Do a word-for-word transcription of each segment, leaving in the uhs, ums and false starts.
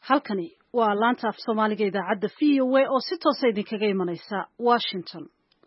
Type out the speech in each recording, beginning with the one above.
halkani waa laanta af Soomaaliga idaacadda V O A oo si toos ah idinkaga imanaysa Washington.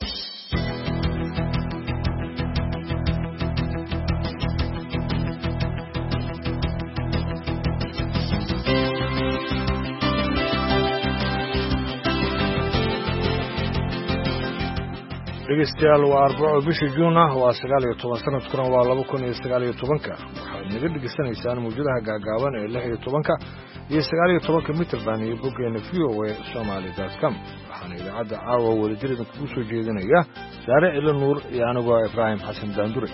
dhegeystayaal waa arbaco bisha Juun ah waa sagaal iyo toban sanadkuna waa laba kun iyo sagaal iyo toban waxaad naga dhegeysanaysaan mawjadaha gaagaaban ee lix iyo toban iyo sagaal iyo toban mitirban iyo boggeena V O A Somali dot com waxaana idaacadda caawa wadajir idinkugu soo jeedinaya Saare Ilo Nuur iyo anigoo Ibraahim Xasan Daandure.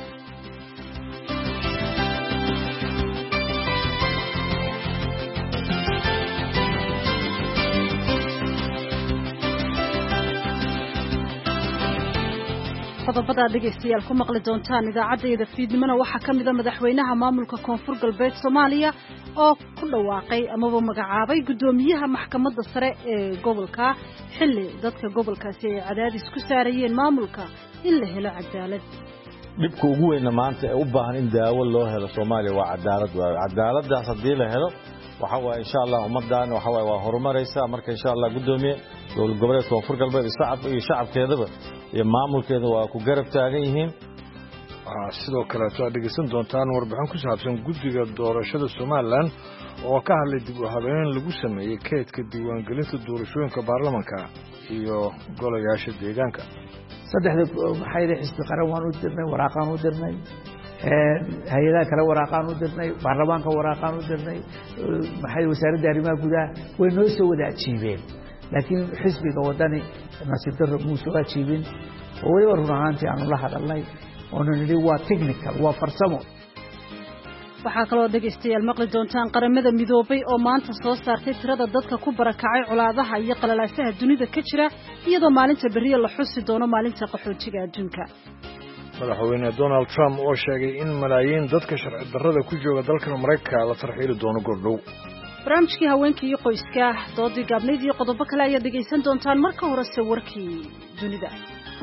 qodobada dhegeystayaal ku maqli doontaan idaacadda fiidnimada waxaa ka mid ah madaxweynaha maamulka Koonfur Galbeed Soomaaliya oo ku dhawaaqay amaba magacaabay gudoomiyaha maxkamadda sare ee gobolka xilli dadka gobolkaasi ay cadaadis ku saarayeen maamulka in la helo cadaalad. dhibka ugu weyn maanta ee u baahan in daawo loo helo Soomaaliya waa cadaalad. waa cadaaladaas hadii la helo waxa waa insha Allah ummadaan waxa waa horumaraysa marka insha Allah gudoomiye dowlad goboleedka Koonfur Galbeed shacab iyo shacabkeedaba iyo maamulkeeda waa ku garab taagan yihiin. sidoo kale aad dhegeysan doontaan warbixin ku saabsan guddiga doorashada Soomaaliland oo ka hadlay dib u habeyn lagu sameeyay kaydka diiwaangelinta doorashooyinka baarlamaanka iyo golayaasha deegaanka. saddexda waxay xisbi qaran waan u dirnay waraaqan u dirnay ee hay'adaha kale waraaqan u dirnay baarlamaanka waraaqan u dirnay maxay wasaaradda arrimaha gudaha way noo soo wada ajiibeen laakiin xisbiga wadani nasiib darro muusoo ajiibin oo way runaantii aanu la hadalnay oo nidhi waa technical waa farsamo. waxaa kaloo dhegeystayaal maqli doontaan qaramada midoobay oo maanta soo saartay tirada dadka ku barakacay colaadaha iyo qalalaasaha dunida ka jira iyadoo maalinta beriya la xusi doono maalinta qaxootiga adduunka. madaxweyne Donald Trump oo sheegay in malaayiin dadka sharci darrada ku jooga dalka Mareykanka la tarxiili doono gordhow. barnaamijkii haweenka iyo qoyska doodii gaabneyd iyo qodobo kale ayaa dhegeysan doontaan marka horese warkii dunida.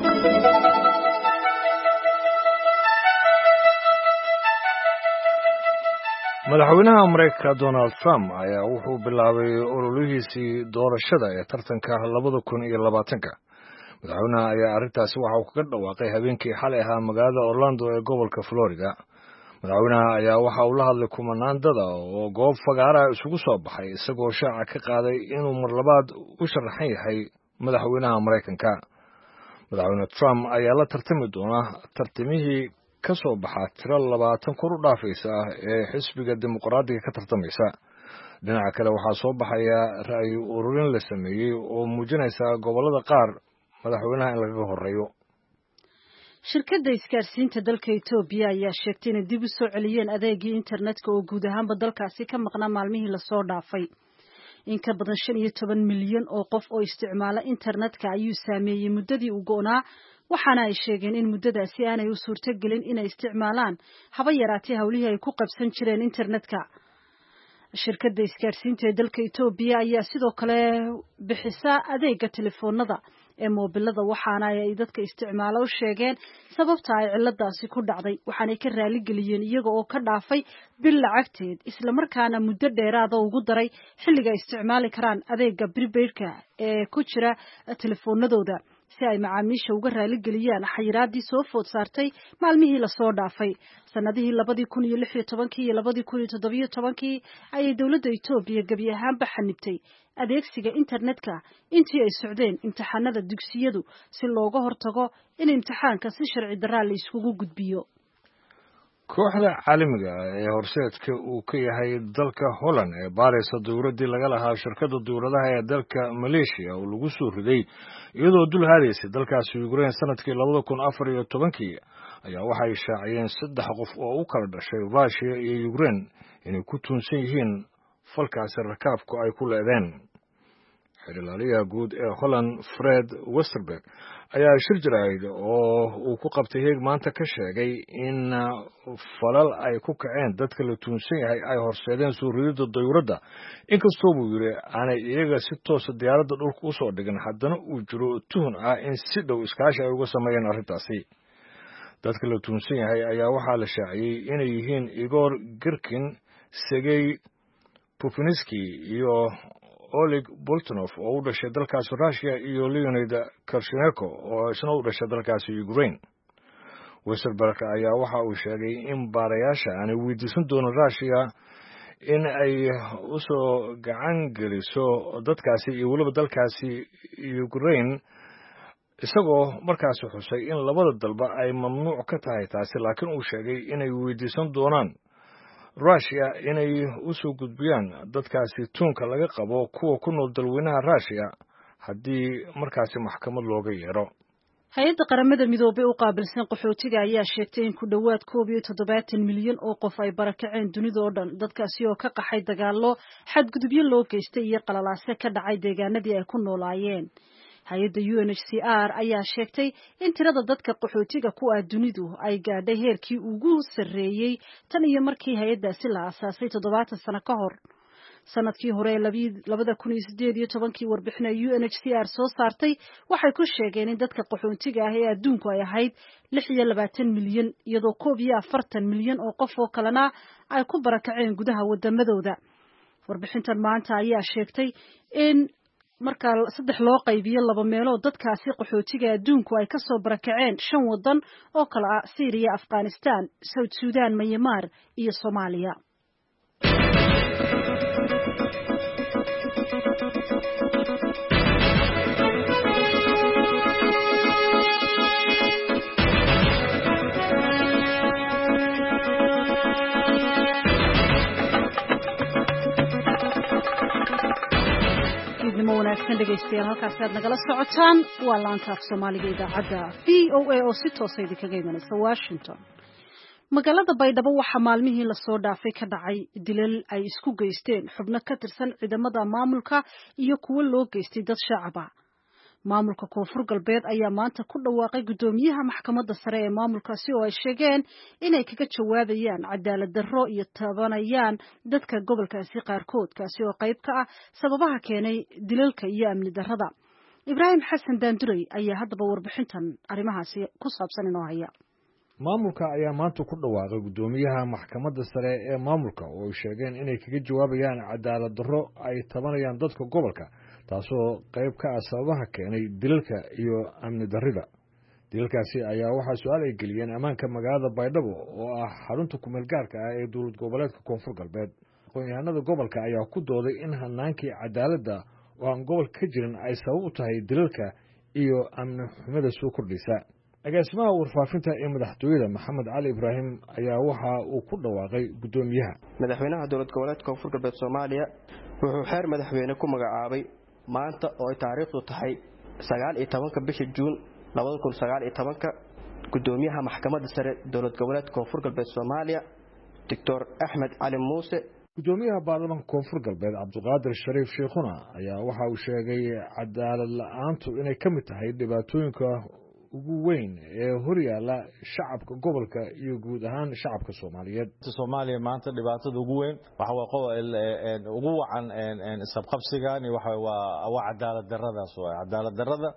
madaxweynaha Mareykanka Donald Trump ayaa wuxuu bilaabay ololihiisii doorashada ee tartanka laba kun iyo labaatan. madaxweynaha ayaa arrintaasi waxa uu kaga dhawaaqay habeenkii xalay ahaa magaalada Orlando ee gobolka Florida. madaxweynaha ayaa waxa uu la hadlay kumanaan dad oo goob fagaara isugu soo baxay isagoo shaaca ka qaaday inuu mar labaad u sharaxan yahay madaxweynaha Mareykanka. madaxweyne Trump ayaa la tartami doona tartamihii ka soo baxa tiro labaatan kor u dhaafaysa ee xisbiga dimuqraadiga ka tartamaysa. dhinaca kale waxaa soo baxaya ra'yi ururin la sameeyay oo muujinaysa gobolada qaar madaxweynaha in laga horeeyo. shirkadda isgaarsiinta dalka Itoobiya ayaa sheegtay in dib u soo celiyeen adeegii internetka oo guud ahaanba dalkaasi ka maqnaa maalmihii la soo dhaafay. in ka badan shan iyo toban milyan oo qof oo isticmaala internetka ayuu saameeyay muddadii uu go'naa waxaana ay sheegeen in muddadaasi aanay u suurtagelin inay isticmaalaan haba yaraatee hawlihii ay ku qabsan jireen internetka. shirkadda isgaarsiinta ee dalka Itoobiya ayaa sidoo kale bixisa adeega telefoonada ee moobilada waxaana ay dadka isticmaalo u sheegeen sababta ay ciladaasi ku dhacday waxaanay ka raali geliyeen iyaga oo ka dhaafay bil lacagteed isla markaana muddo dheeraad ah ugu daray xilliga isticmaali karaan adeega prepaid-ka ee ku jira telefoonadooda si ay macaamiisha uga raali geliyaan xayiraadii soo food saartay maalmihii la soo dhaafay. sanadihii laba kun iyo lix iyo toban iyo laba kun iyo toddoba iyo toban ayay dawladda Itoobiya gabi ahaanba xanibtay adeegsiga internetka intii ay socdeen imtixaanada dugsiyadu si looga hortago in imtixaanka si sharci darro la isugu gudbiyo. kooxda caalamiga ee horseedka uu ka yahay dalka Holland ee baaraysa dowladdii laga lahaa shirkadda dowladaha ee dalka Malaysia oo lagu soo riday iyadoo dul haadaysay dalkaasi Ukraine sanadkii laba kun afar iyo toban ayaa waxay shaaciyeen saddex qof oo u kala dhashay Russia iyo Ukraine inay ku tuunsan yihiin falkaasi rakaabku ay ku leedeen. xirilaaliyaha guud ee Holland Fred Westerberg ayaa shir jirayd oo uu ku qabtay heeg maanta ka sheegay in falal ay ku kaceen dadka la tuunsan yahay ay horseedeen soo ridida dowladda inkastoo buu yiri aanay iyaga si toos ah diyaaradda dhulka u soo dhigin haddana uu jiro tuhun ah in si dhow iskaashi ay uga sameeyeen arrintaasi. dadka la tuunsan yahay ayaa waxaa la shaaciyay inay yihiin Igor Girkin, Sergey Pufiniski iyo Oleg Boltonov oo u dhashay dalkaasi Russia iyo Leonid Karshenko oo isna u dhashay dalkaasi Ukraine. Westerberg ayaa waxa uu sheegay in baarayaasha aanay weydiisan doonin Russia in ay u soo gacan geliso dadkaasi iyo weliba dalkaasi Ukraine, isagoo markaasi xusay in labada dalba ay mamnuuc ka tahay taasi, laakiin uu sheegay inay weydiisan doonaan Russia inay u soo gudbiyaan dadkaasi tuunka laga qabo kuwa ku nool dalweynaha Russia haddii markaasi maxkamad looga yeero. hay-adda qaramada midoobay u qaabilsan qaxootiga ayaa sheegtay in ku dhowaad koob iyo toddobaatan milyan oo qof ay barakaceen dunida oo dhan, dadkaasi oo ka qaxay dagaallo, xadgudubyo loo geystay iyo qalalaase ka dhacay deegaanadii ay ku noolaayeen. hay-adda U N H C R ayaa sheegtay in tirada dadka qaxootiga ku ah dunidu ay gaadhay heerkii ugu sarreeyey tan iyo markii hay-addaasi la aasaasay toddobaatan sano ka hor. sanadkii hore labada kun iyo sideed iyo tobankii warbixin U N H C R soo saartay waxay ku sheegeen in dadka qaxootiga ah ee adduunku ay ahayd lix iyo labaatan milyan, iyadoo koob iyo afartan milyan oo qof oo kalena ay ku barakaceen gudaha wadamadooda. warbixintan maanta ayaa sheegtay in marka saddex loo qaybiyo laba meelood dadkaasi qaxootiga adduunku ay ka soo barakaceen shan wadan oo kala ah Syria, Afghanistan, South Sudan, Myanmar iyo Soomaaliya. wanaagsan dhegeystayaal, halkaasi aad nagala socotaan waa laanta af Soomaaliga idaacadda V O A oo si toos ah idinkaga imanaysa Washington. magaalada Baydhabo waxaa maalmihii lasoo dhaafay ka dhacay dilal ay isku geysteen xubno ka tirsan ciidamada maamulka iyo kuwo loo geystay dad shacab ah. maamulka Koonfur Galbeed ayaa maanta ku dhawaaqay gudoomiyaha maxkamadda sare ee maamulkaasi oo ay sheegeen inay kaga jawaabayaan cadaalad darro iyo tabanayaan dadka gobolkaasi qaarkood, kaasi oo qayb ka ah sababaha keenay dilalka iyo amni darrada. Ibraahim Xasan Daanduray ayaa haddaba warbixintan arrimahaasi ku saabsan inoo haya. maamulka ayaa maanta ku dhawaaqay gudoomiyaha maxkamadda sare ee maamulka oo ay sheegeen inay kaga jawaabayaan cadaalad darro ay tabanayaan dadka gobolka, taasoo qayb ka ah sababaha keenay dilalka iyo amni darrida. dilalkaasi ayaa waxaa su-aal ay geliyeen ammaanka magaalada Baydhabo oo ah xarunta kumeel gaarka ah ee dowlad goboleedka Koonfur Galbeed. aqoon-yahanada gobolka ayaa ku dooday in hanaankii cadaaladda oo aan gobolka ka jirin ay sabab u tahay dilalka iyo amni xumida soo kordhaysa. agaasimaha warfaafinta ee madaxtooyada Maxamed Cali Ibraahim ayaa waxa uu ku dhawaaqay gudoomiyaha. madaxweynaha dowlad goboleedka Koonfur Galbeed Soomaaliya wuxuu xeer madaxweyne ku magacaabay maanta oo ay taariikhdu tahay sagaal iyo tobanka bisha Juun labada kun sagaal iyo tobanka gudoomiyaha maxkamadda sare dowlad goboleedka Koonfur Galbeed Soomaaliya Doctor Axmed Cali Muuse. gudoomiyaha baarlamaanka Koonfur Galbeed Cabdiqaadir Shariif Sheekhuna ayaa waxa uu sheegay cadaalad la'aantu inay ka mid tahay dhibaatooyinka ugu weyn ee horyaala shacabka gobolka iyo guud ahaan shacabka Soomaaliyeed. Soomaaliya maanta dhibaatada ugu weyn waxa waa qodob ugu wacan in sabqabsigan waxa waa waa cadaalad darradaas waa cadaalad darrada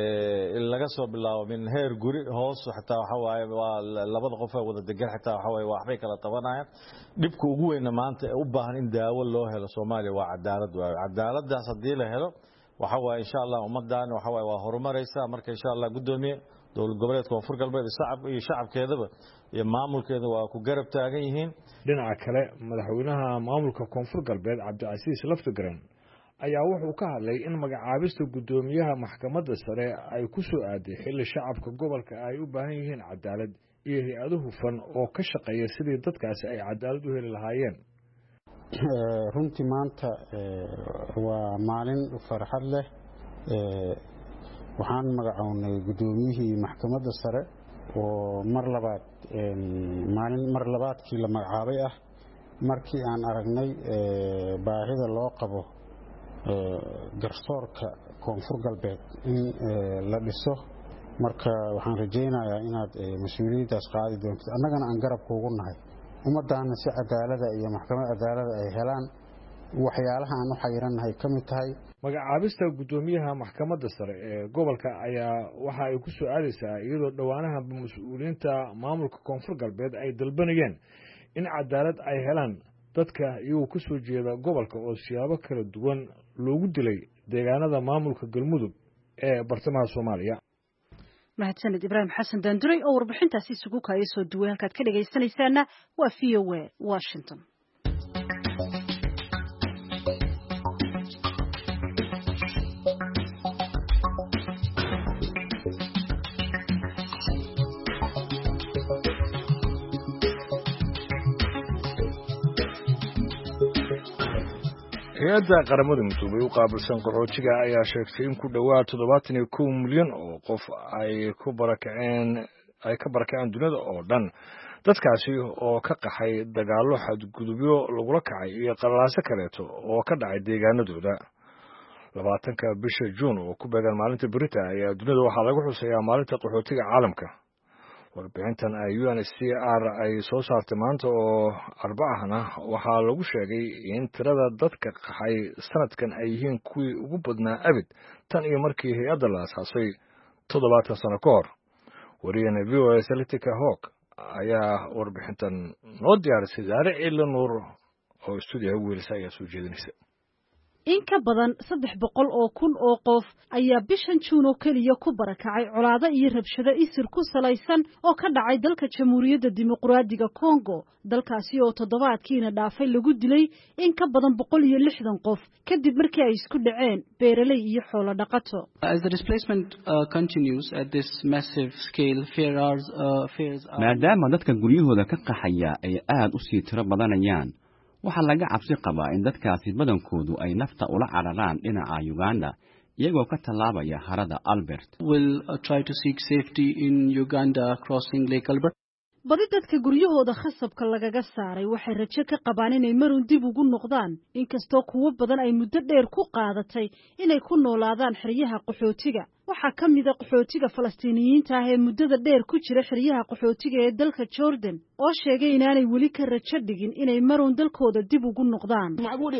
ee laga soo bilaabo min heer guri hoos xataa waxa waa labada qof ee wada degan xataa waxa waa waxbay kala tabanayaan. dhibka ugu weyn maanta ee u baahan in daawo loo helo Soomaaliya waa cadaalad waa cadaaladaas hadii la helo waxa waa insha Allah ummadaan waxa waa horumaraysa marka insha Allah gudoomiye dowlad goboleedka Koonfur Galbeed shacab iyo shacabkeedaba iyo maamulkeeda waa ku garab taagan yihiin. dhinaca kale madaxweynaha maamulka Koonfur Galbeed Cabdicasiis Laftigaran ayaa wuxuu ka hadlay in magacaabista gudoomiyaha maxkamadda sare ay ku soo aaday xilli shacabka gobolka ay u baahan yihiin cadaalad iyo hay'ado hufan oo ka shaqeeya sidii dadkaasi ay cadaalad u heli lahaayeen. runtii maanta waa maalin farxad leh. waxaan magacawnay gudoomiyihii maxkamadda sare oo mar labaad maalin mar labaadkii la magacaabay ah markii aan aragnay baahida loo qabo garsoorka Koonfur Galbeed in la dhiso. marka waxaan rajaynayaa inaad mas'uuliyaddaas qaadi doonto annagana aan garab kuugu nahay ummadaana si cadaalada iyo maxkamad cadaalada ay helaan waxyaalaha aan u xayiranahay ka mid tahay. magacaabista gudoomiyaha maxkamadda sare ee gobolka ayaa waxa ay ku soo aadaysaa iyadoo dhowaanaha mas'uuliyiinta maamulka Koonfur Galbeed ay dalbanayeen in cadaalad ay helaan dadka iyagoo ka soo jeeda gobolka oo siyaabo kala duwan loogu dilay deegaanada maamulka galmudug ee bartamaha soomaaliya. mahadsanid ibraahim xasan daanduray oo warbixintaasi isugu kaaya soo duway halkaad ka dhegaysanaysaana waa v o a Washington. hay-adda qaramada midoobay u qaabilsan qaxootiga ayaa sheegtay in ku dhowaad toddobaatan iyo kow milyan oo qof ay ku barakaceen ay ka barakaceen dunida oo dhan. dadkaasi oo ka qaxay dagaallo xadgudubyo lagula kacay iyo qalalaaso kaleeto oo ka dhacay deegaanadooda. labaatanka bisha juun oo ku beegan maalinta berita ayaa dunida waxaa lagu xuseeyaa maalinta qaxootiga caalamka. warbixintan ay U N H C R ay soo saartay maanta oo arbacahna waxaa lagu sheegay in tirada dadka qaxay sanadkan ay yihiin kuwii ugu badnaa abid tan iyo markii hay-adda la asaasay toddobaatan sano ka hor. wariyahena V O A Salitika Hawk ayaa warbixintan noo diyaarisay Zaare Ciile Nuur oo stuudiyaha weelisa ayaa soo jeedinaysa. in ka badan saddex boqol oo kun oo qof ayaa bishan juun oo keliya ku barakacay colaado iyo rabshado isir ku salaysan oo ka dhacay dalka Jamhuuriyadda Dimuqraadiga Congo. dalkaasi oo toddobaadkiina dhaafay lagu dilay in ka badan boqol iyo lixdan qof kadib markii ay isku dhaceen beeraley iyo xoolo dhaqato. As the displacement uh, continues at this massive scale, fears, uh, fears are... maadaama dadka guryahooda ka qaxaya ay aad u sii tiro badanayaan, waxaa laga cabsi qabaa in dadkaasi badankoodu ay nafta ula cararaan dhinaca Uganda iyagoo ka tallaabaya harada Albert. will uh, try to seek safety in Uganda crossing Lake Albert. badi dadka guryahooda khasabka lagaga saaray waxay rajo ka qabaan inay marun dib ugu noqdaan, inkastoo kuwo badan ay muddo dheer ku qaadatay inay ku noolaadaan xeryaha qaxootiga. waxaa ka mid ah qaxootiga Falastiiniyiinta ah ee muddada dheer ku jira xeryaha qaxootiga ee dalka Jordan oo sheegay inaanay weli ka rajo dhigin inay marun dalkooda dib ugu noqdaan.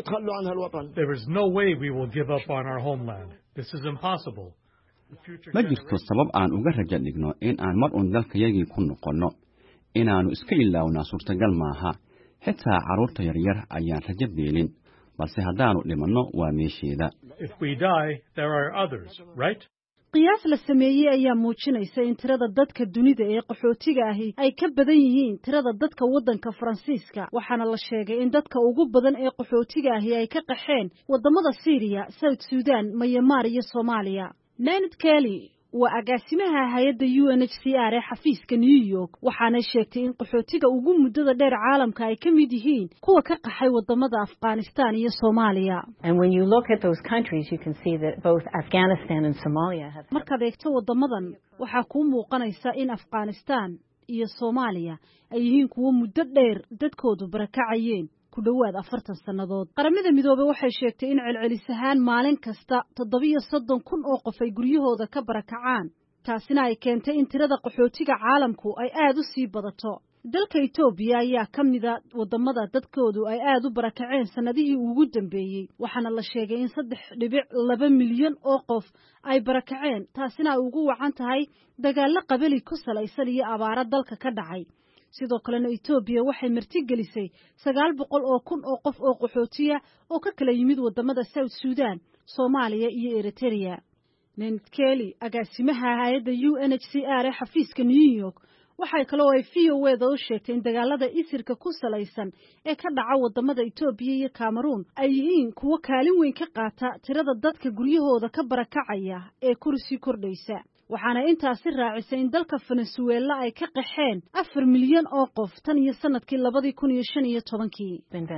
There is no way we will give up on our homeland. This is impossible. ma jirto sabab aan uga rajo dhigno in aan mar un dalkayagii ku noqonno. inaanu iska ilaawnaa suurtagal maaha. xitaa carruurta yaryar ayaan rajo beelin, balse haddaanu dhimanno waa meesheeda. If we die, there are others, right? qiyaas la sameeyey ayaa muujinaysa in tirada dadka dunida ee qaxootiga ahi ay ka badan yihiin tirada dadka waddanka Faransiiska. waxaana la sheegay in dadka ugu badan ee qaxootiga ahi ay ka qaxeen wadamada Syria, South Sudan, Myanmar iyo Soomaaliya. Nanette Kelly waa agaasimaha hay'adda U N H C R ee xafiiska New York, waxaana sheegtay in qaxootiga ugu muddada dheer caalamka ay ka mid yihiin kuwa ka qaxay wadamada Afghanistan iyo Soomaaliya. And when you look at those countries, you can see that both Afghanistan and Somalia have... markaad eegto wadamadan waxaa kuu muuqanaysa in Afghanistan iyo Soomaaliya ay yihiin kuwa muddo dheer dadkoodu barakacayeen ku dhowaad afartan sannadood. qaramada midoobay waxay sheegtay in celcelis ahaan maalin kasta toddobiyo soddon kun oo qof ay guryahooda ka barakacaan, taasina ay keentay in tirada qaxootiga caalamku ay aad u sii badato. dalka Itoobiya ayaa ka mid ah wadamada dadkoodu ay aad u barakaceen sanadihii ugu dambeeyey, waxaana la sheegay in saddex dhibic laba milyan oo qof ay barakaceen, taasina ay ugu wacan tahay dagaallo qabali ku salaysan iyo abaaro dalka ka dhacay. sidoo kalena Itoobiya waxay marti gelisay sagaal boqol oo kun oo qof oo qaxootiya oo ka kala yimid wadamada South Sudan, Soomaaliya iyo Eritrea. Nanette Kelly, agaasimaha hay'adda U N H C R ee xafiiska New York, waxay kaloo ay V O A da u sheegtay in dagaalada isirka ku salaysan ee ka dhaca wadamada Itoobiya iyo Cameroon ay yihiin kuwo kaalin weyn ka qaata tirada dadka guryahooda ka barakacaya ee kursi kordhaysa. waxaana intaasi raacisay in dalka Venezuela ay ka qaxeen afar milyan oo qof tan iyo sanadkii labadii kun iyo shan iyo tobankii.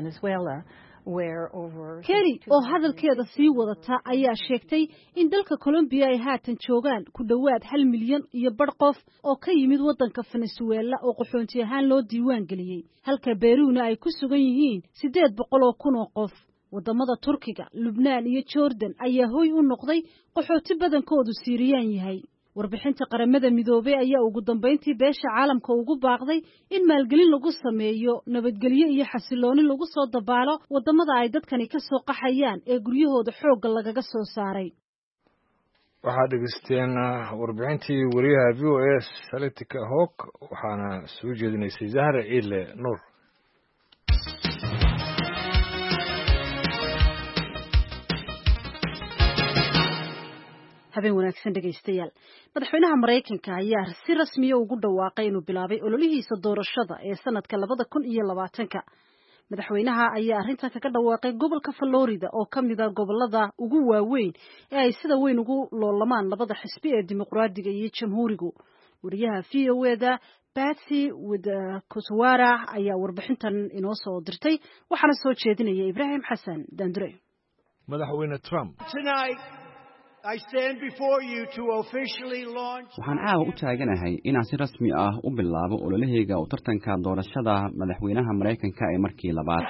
Kelly oo hadalkeeda sii wadata ayaa sheegtay in dalka Colombia ay haatan joogaan ku dhowaad hal milyan iyo bar qof oo ka yimid waddanka Venezuela oo qaxoonti ahaan loo diiwaan geliyey, halka Peru-na ay ku sugan yihiin siddeed boqol oo kun oo qof. wadamada Turkiga, Lubnaan iyo Jordan ayaa hoy u noqday qaxooti badankoodu Siiriyaan yahay. warbixinta qaramada midoobay ayaa ugu dambeyntii beesha caalamka ugu baaqday in maalgelin lagu sameeyo nabadgelyo iyo xasilooni lagu soo dabaalo wadamada ay dadkani ka soo qaxayaan ee guryahooda xoogga lagaga soo saaray. waxaad dhegaysteen warbixintii wariyaha V O A Salitika Hawk waxaana soo jeedinaysay Zahra Ciile Nuur. habeen wanaagsan dhegaystayaal madaxweynaha Mareykanka ayaa si rasmi ah ugu dhawaaqay inuu bilaabay ololihiisa doorashada ee sanadka labada kun iyo labaatanka madaxweynaha ayaa arrintan kaga dhawaaqay gobolka Florida oo kamid ah gobolada ugu waaweyn ee ay sida weyn ugu loolamaan labada xisbi ee dimuqraadiga iyo jamhuurigu wariyaha V O A da Patsy Widakuswara ayaa warbixintan inoo soo dirtay waxaana soo jeedinaya Ibrahim Xasan Dandure madaxweyne Trump I stand before you to officially launch waxaan caawa u taaganahay inaan si rasmi ah u bilaabo ololahayga u tartanka doorashada madaxweynaha Mareykanka ee markii labaad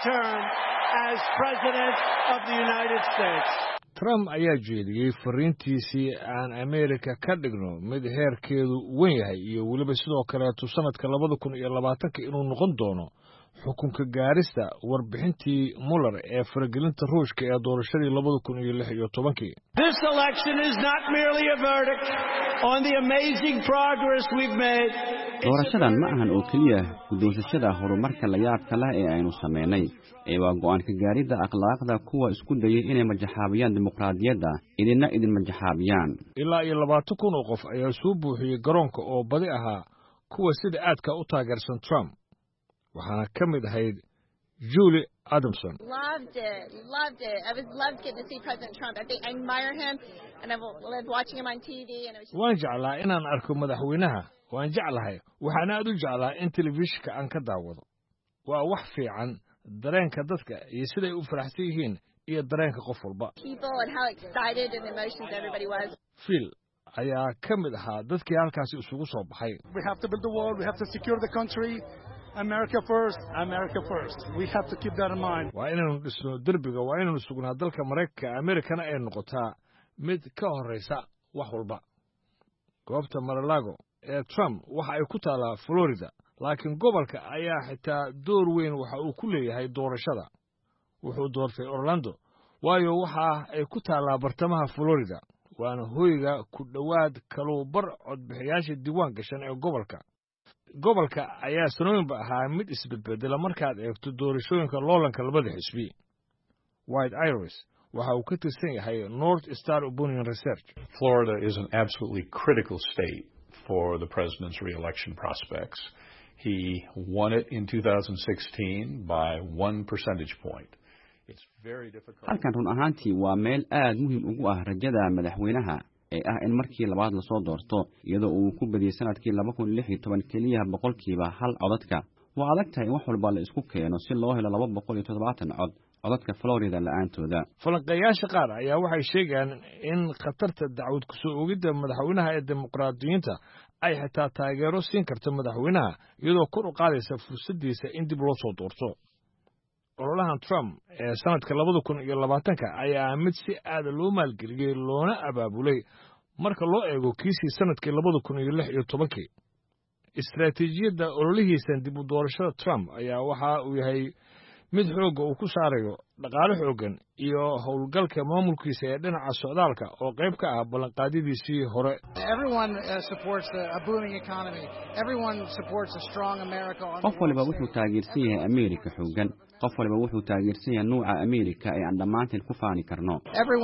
as president of the United States. Trump ayaa jeediyay fariintiisii aan Amerika ka dhigno mid heerkeedu weyn yahay iyo waliba sidoo kale sanadka labada kun iyo labaatanka inuu noqon doono xukunka gaarista warbixintii Mueller ee faragelinta Ruushka ee doorashadii labada kun iyo lix iyo tobankii. This election is not merely a verdict on the amazing progress we've made. Doorashadan ma ahan oo kaliya gudoonsashada horumarka la yaabka leh ee aynu sameynay ee waa go'aan ka gaaridda akhlaaqda kuwa isku dayay inay majaxaabiyaan dimuqraadiyadda idinna idin majaxaabiyaan. Ilaa iyo labaatan kun oo qof ayaa soo buuxiyay garoonka oo badi ahaa kuwa sida aadka u taageersan Trump. waxaana ka mid ahayd Julie Adamson. Loved it, loved it. I was loved getting to see President Trump. I think I admire him, and I've loved watching him on T V. And it was just... waan jeclaa inaan arko madaxweynaha, waan jeclahay. waxaan aad u jeclaa in telefishinka aan ka daawado. waa wax fiican dareenka dadka iyo sida ay u faraxsan yihiin iyo dareenka qof walba. People and how excited and emotions everybody was. Phil ayaa ka mid ahaa dadkii halkaasi isugu soo baxay. We have to build the wall, we have to secure the country. America first, America first. We have to keep that in mind. waa inaynu dhisno derbiga, waa inaynu sugnaa dalka Mareykanka, Amerikana ay noqotaa mid ka horeysa wax walba. goobta Mar-a-Lago ee Trump waxa ay ku taalaa Florida, laakiin gobolka ayaa xitaa door weyn waxa uu ku leeyahay doorashada. wuxuu doortay Orlando, waayo waxa ay ku taalaa bartamaha Florida, waana hoyga ku dhowaad kaluubar codbixiyaasha diiwaan gashan ee gobolka. gobolka ayaa sanooyinba ahaa mid isbedbedela markaad eegto doorashooyinka loolanka labada xisbi. White Iris waxa uu ka tirsan yahay North Star Opinion Research. Florida is an absolutely critical state for the president's re-election prospects. He won it in two thousand sixteen by one percentage point. It's very difficult. halkan run ahaantii waa meel aad muhiim ugu ah rajada madaxweynaha ee ah in markii labaad la soo doorto iyadoo uu ku badiyay sanadkii laba kun iyo lix iyo toban kaliya boqolkiiba hal codadka. waa adag tahay in wax walba la isku keeno si loo helo laba boqol iyo toddobaatan cod codadka Florida la'aantooda. falanqeeyaasha qaar ayaa waxay sheegayaan in khatarta dacwad ku soo oogidda madaxweynaha ee dimuqraadiyiinta ay xitaa taageero siin karto madaxweynaha iyadoo kor u qaadaysa fursaddiisa in dib loo soo doorto. ololahan Trump ee sanadka labada kun iyo labaatanka ayaa mid si aad loo maalgeliyay loona abaabulay marka loo eego kiisii sanadkii labada kun iyo lix iyo tobankii. istaraatiijiyadda ololihiisa dib u doorashada Trump ayaa waxa uu yahay mid xoogga uu ku saarayo dhaqaale xooggan iyo howlgalka maamulkiisa ee dhinaca socdaalka oo qayb ka ah ballanqaadyadiisii hore. qof waliba wuxuu taageersan yahay Amerika xooggan. qof waliba wuxuu taageersan yahay nuuca Amerika ee aan dhammaanteen ku faani karno.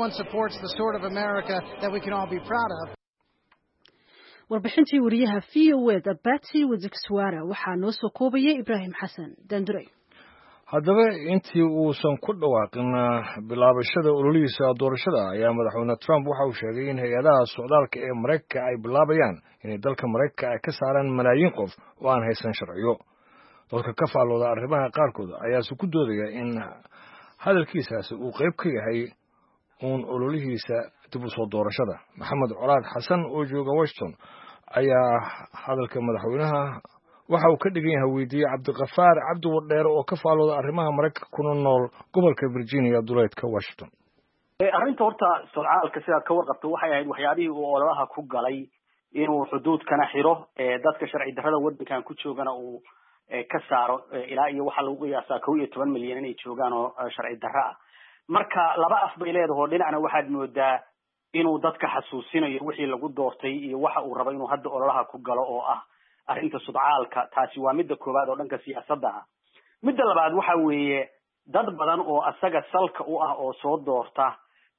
warbixintii wariyaha V O A da Patsy Widakuswara waxaa noo soo koobayay Ibrahim Xasan Dandure. haddaba intii uusan ku dhawaaqin bilaabashada ololihiisa doorashada ayaa madaxweyne Trump waxa uu sheegay in hay'adaha socdaalka ee Mareykanka ay bilaabayaan inay dalka Mareykanka ay ka saaraan malaayiin qof oo aan haysan sharciyo. dadka ka faalooda arrimaha qaarkood ayaa ku doodaya in hadalkiisaasi uu qayb ka yahay uun ololihiisa dib u soo doorashada. Maxamed Colaad Xasan oo jooga Washington ayaa hadalka madaxweynaha waxa uu ka dhigan yahay weydiiyey Cabdiqafaar Cabdi Wadheer oo ka faalooda arrimaha Mareykanka kuna nool gobolka Virginia duleedka Washington. arrinta horta socdaalka sida ka warqabto waxay ahayd waxyaabihii uu ololaha ku galay inuu xuduudkana xiro dadka sharci darrada wadankan ku joogana uu ka saaro ilaa iyo waxa lagu qiyaasaa kow iyo toban milyan inay joogaan oo sharci darro ah. marka laba af bay leedahay, dhinacna waxaad moodaa inuu dadka xasuusinayo wixii lagu doortay iyo waxa uu rabo inuu hadda ololaha ku galo oo ah arrinta socdaalka. taasi waa midda koowaad oo dhanka siyaasadda ah. midda labaad waxa weeye dad badan oo asaga salka u ah oo soo doorta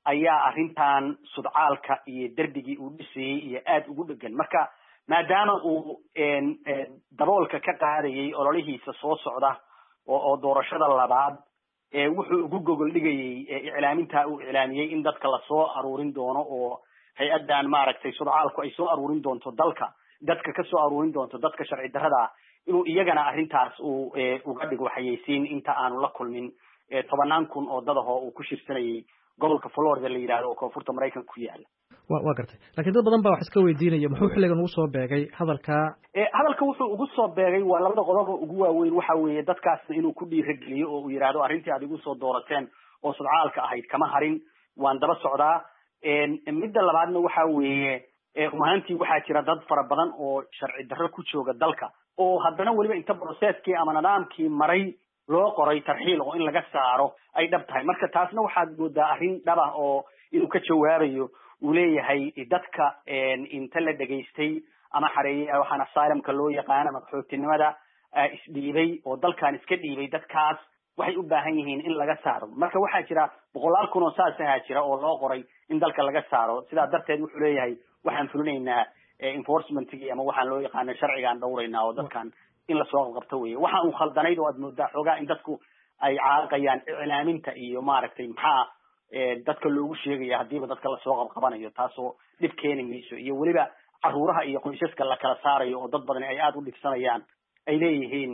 ayaa arrintan sudcaalka iyo derbigii uu dhisayey iyo aada ugu dhegan marka maadaama uu daboolka ka qaadayay ololihiisa soo socda oo oo doorashada labaad wuxuu ugu gogol dhigayey iclaaminta uu iclaamiyey in dadka lasoo aruurin doono oo hay-addan maaragtay sudcaalku ay soo aruurin doonto dalka dadka ka soo aruurin doonto dadka sharci darrada inuu iyagana arrintaas uu uga dhigo xayeysiin inta aanu la kulmin tobanaan kun oo dadaho uu ku shirsanayay gobolka Florida la yiraahdo oo koonfurta Mareykanka ku yaala waa gartay laakiin dad badan baa wax iska weydiinaya muxuu xilligan ugu soo beegay hadalka ee hadalka wuxuu ugu soo beegay waa labada qodob oo ugu waaweyn waxa weeye dadkaasna inuu ku dhiirigeliyo oo uu yiraahdo arrintii aad igu soo doorateen oo sudcaalka ahayd kama harin waan daba socdaa ee midda labaadna waxa weeye ee rumaantii waxaa jira dad fara badan oo sharci darro ku jooga dalka oo haddana waliba inta processkii ama nidaamkii maray loo qoray tarxiil oo in laga saaro ay dhab tahay marka taasna waxaad moodaa arrin dhab ah oo inuu ka jawaabayo uu leeyahay dadka inta la dhegaystay ama xareeyay waxaan asylumka loo yaqaan ama qaxootinimada isdhiibay oo dalkan iska dhiibay dadkaas waxay u baahan yihiin in laga saaro marka waxaa jira boqolaal kun oo saas ah jira oo loo qoray in dalka laga saaro sidaa darteed wuxuu leeyahay waxaan fulinaynaa enforcementkii ama waxaan loo yaqaano sharcigaan dhowraynaa oo dadkan in la soo qabto weeye waxa uu khaldanayd oo aad moodaa xoogaa in dadku ay caaqayaan iclaaminta iyo maaragtay maxaa dadka loogu sheegaya haddiiba dadka lasoo qabqabanayo taasoo dhib keeni mayso iyo weliba caruuraha iyo qoysaska la kala saarayo oo dad badan ay aada u dhibsanayaan ay leeyihiin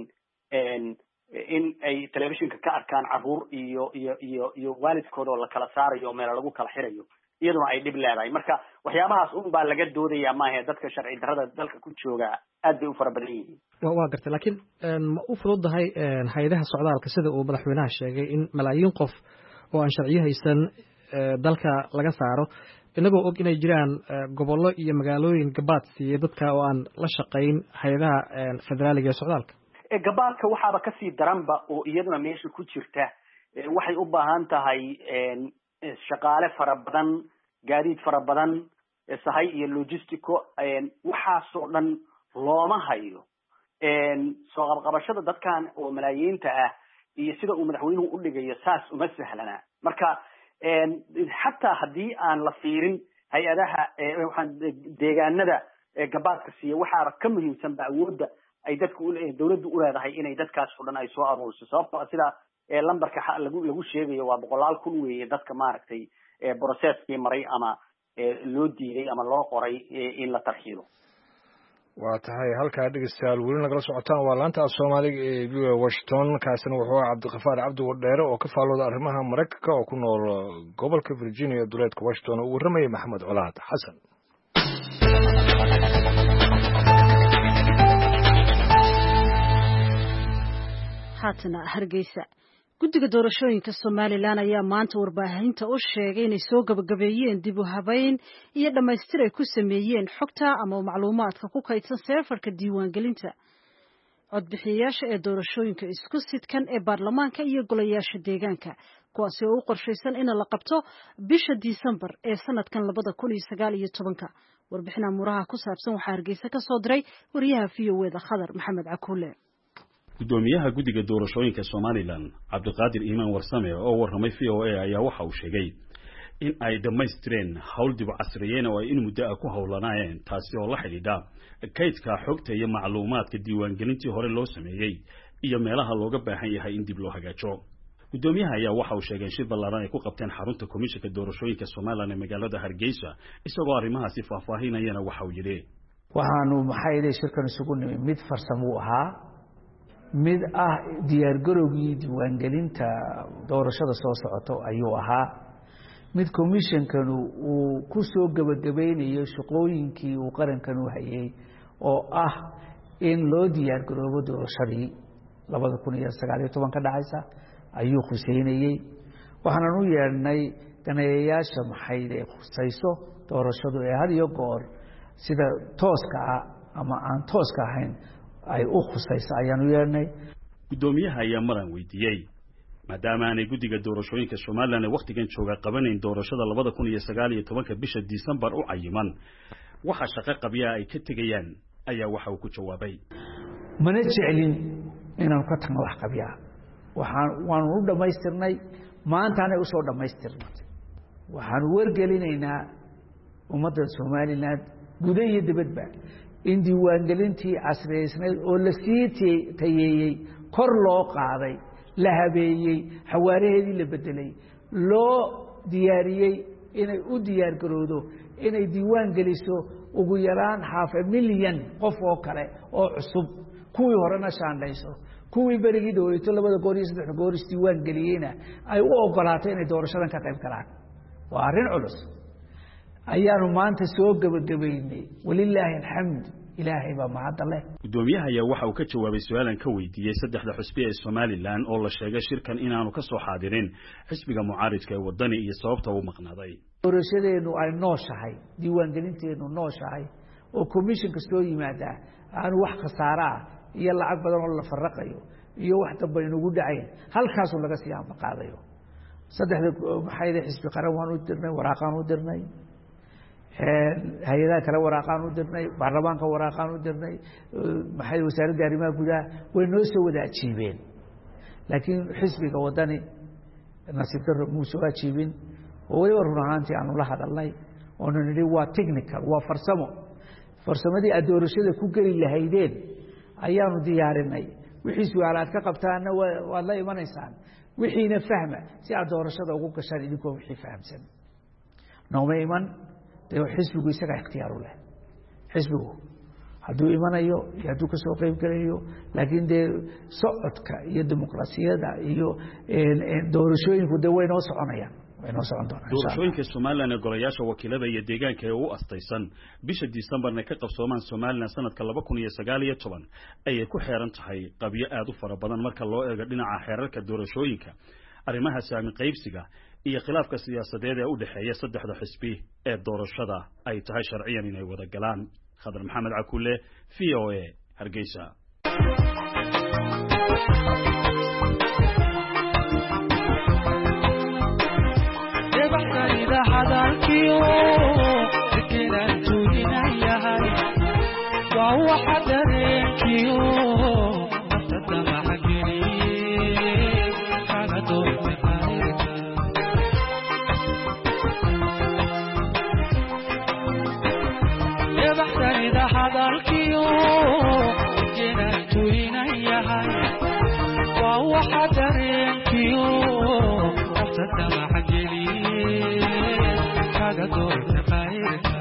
in ay telefishinka ka arkaan caruur iyo iyo iyo iyo waalidkooda oo la kala saarayo oo meel lagu kala xirayo iyaduna ay dhib leedahay marka waxyaabahaas un baa laga doodayaa maaha dadka sharci darrada dalka ku jooga aad bay u fara badan yihiin waa gartay laakiin ma u fududahay hay-adaha socdaalka sida uu madaxweynaha sheegay in malaayiin qof oo aan sharciyo haysan dalka laga saaro inagoo og inay jiraan gobollo iyo magaalooyin gabaad siiya dadka oo aan la shaqayn hay-adaha federaaliga ee socdaalka gabaadka waxaaba kasii daranba oo iyaduna meesha ku jirta waxay u baahan tahay shaqaale fara badan gaadiid fara badan sahay iyo logistico waxaasoo dhan looma hayo soo qabqabashada dadkan oo malaayiinta ah iyo sida uu madaxweynuhu u dhigayo saas uma sahlana marka xataa haddii aan la fiirin hay-adaha waxaan deegaanada gabaadka siiya waxaaba ka muhiimsanba awoodda ay dadku dawladdu u leedahay inay dadkaas oo dhan ay soo aruuriso sababtoo sida lambarka lagu lagu sheegayo waa boqolaal kun weeye dadka maaragtay processkii maray ama loo diiday ama loo qoray in la tarxiilo waa tahay halkaa dhegeystayaal weli nagala socotaan waa laanta af soomaaliga ee v o washington kaasina wuxuu ah cabdiqafaar cabdi wadheere oo ka faalooda arrimaha maraykanka oo ku nool gobolka virginia duleedka washington oo u warramayay maxamed colaad xasan haatana hargeysa guddiga doorashooyinka somalilan ayaa maanta warbaahinta u sheegay inay soo gabagabeeyeen dib u habeyn iyo dhammaystir ay ku sameeyeen xogta ama macluumaadka ku kaydsan seerfarka diiwaangelinta codbixiyayaasha ee doorashooyinka isku sidkan ee baarlamaanka iyo golayaasha deegaanka kuwaasi oo u qorshaysan in la qabto bisha Disembar ee sanadkan labada kun iyo sagaal iyo tobanka warbixina muraha ku saabsan waxa Hargeysa ka soo diray wariyaha V O A Khadar Maxamed Cakuule gudoomiyaha guddiga doorashooyinka Somaliland Cabdiqaadir Iimaan Warsame oo warramay V O A ayaa waxa uu sheegay in ay dhameystireen hawl dib casriyeyn oo ay in muddo ah ku hawlanaayeen taasi oo la xidhiidha kaydka xogta iyo macluumaadka diiwaangelintii hore loo sameeyay iyo meelaha looga baahan yahay in dib loo hagaajo gudoomiyaha ayaa waxa uu sheegay shir ballaaran ay ku qabteen xarunta komishanka doorashooyinka Somaliland ee magaalada Hargeysa isagoo arrimahaasi faahfaahinayana waxa uu yiri waxaanu maxay shirkan isugu nimid mid farsamo ahaa mid ah diyaar garowgii diiwaangelinta doorashada soo socoto ayuu ahaa mid commissionkanu uu ku soo gabagabeynayo shaqooyinkii uu qarankan u hayay oo ah in loo diyaar garoobo doorashadii labada kun iyo sagaal iyo toban ka dhacaysa ayuu khuseynayay waxaan u yeernay daneeyayaasha maxay ee khusayso doorashadu ee had iyo goor sida tooska ah ama aan tooska ahayn ay u khusayso ayaan u yeernay gudoomiyaha ayaa maran weydiiyay maadaama aanay guddiga doorashooyinka Somaliland ee waqtigan jooga qabanayn doorashada labada kun iyo sagaal iyo tobanka bisha Disembar u cayiman waxa shaqo qabya ay ka tagayaan ayaa waxa uu ku jawaabay mana jeclin inaan ka tagno wax qabya waxaan waan u dhameystirnay maanta anay u soo dhameystirnay waxaan wargelinaynaa ummadda Soomaaliland guud iyo dibadba in diiwaangelintii casriyeysnayd oo la sii tayeeyay kor loo qaaday la habeeyay xawaaraheedii la bedelay loo diyaariyay inay u diyaar garoodo inay diiwaan geliso ugu yaraan half a million qof oo kale oo cusub kuwii horena shaandhayso kuwii berigii dowladda labada goor iyo saddex goor diiwaan geliyayna ay u ogolaatay inay doorashadan ka qayb galaan waa arrin culus ayaanu maanta soo gabagabaynay walillaahi alxamd ilaahay baa mahad leh gudoomiyaha ayaa waxa uu ka jawaabay su'aalan ka weydiiyay saddexda xisbi ee Soomaaliland oo la sheegay shirkan inaanu ka soo xaadirin xisbiga mucaaridka ee wadani iyo sababta uu maqnaaday doorashadeenu ay nooshahay diiwaan gelinteenu nooshahay oo commission kastoo yimaada aan wax khasaara iyo lacag badan oo la farqayo iyo wax daba inagu dhacayn halkaas oo laga sii anfaqaadayo saddexda maxay xisbi qaran waan u dirnay waraaqan u dirnay hay'adaha kala waraaqan u dirnay baarlamaanka waraaqan u dirnay maxay wasaaradda arrimaha gudaha way noo soo wada ajiibeen laakiin xisbiga wadani nasiib darro muu soo ajiibin oo waliba run ahaantii aanu la hadalnay oo nidhi waa technical waa farsamo farsamadii aad doorashada ku geli lahaydeen ayaanu diyaarinay wixii su'aalaad ka qabtaana waad la imanaysaan wixiina fahma si aad doorashada ugu gashaan idinkoo wixii fahamsan nooma iman dee xisbigu isaga ikhtiyaar u leh xisbigu hadduu imanayo iyo hadduu kasoo qayb galayo laakiin dee socodka iyo dimuqraasiyada iyo doorashooyinku dee way noo soconayaan way noo socon doonaan doorashooyinka Soomaaliland ee golayaasha wakiilada iyo deegaanka ee u astaysan bisha December-na ka qabsoomaan Soomaaliland sanadka laba kun iyo sagaal iyo toban ayay ku xeeran tahay qabyo aad u fara badan marka loo eego dhinaca xeerarka doorashooyinka arrimaha saami qaybsiga iyo khilaafka siyaasadeed ee u dhaxeeya saddexda xisbi ee doorashada ay tahay sharciyan inay wada galaan Khadar Maxamed Cakulle V O A Hargeysa Debaxda hadalkiyo fikiraan tuurinayay waa waxa dareenkiyo naftada maxageliye kana doortay hadalkiyo inaan tuurinayahay waa waxa dareenkiyo naftada maxageliye kaga doortay qayrka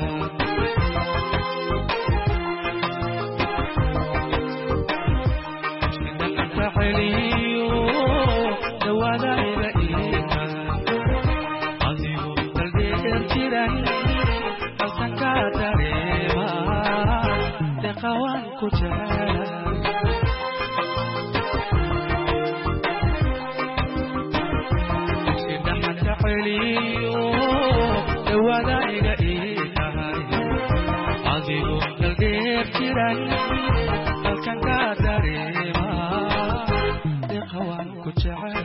sidaqanta xeliyo dawada ila iika adigu dalbeer jiran halkan ka dareema قوان كجال سيدنا تحليو دوادا إيجا إيجا عزيزو الغير جيران الكن كادريما قوان كجال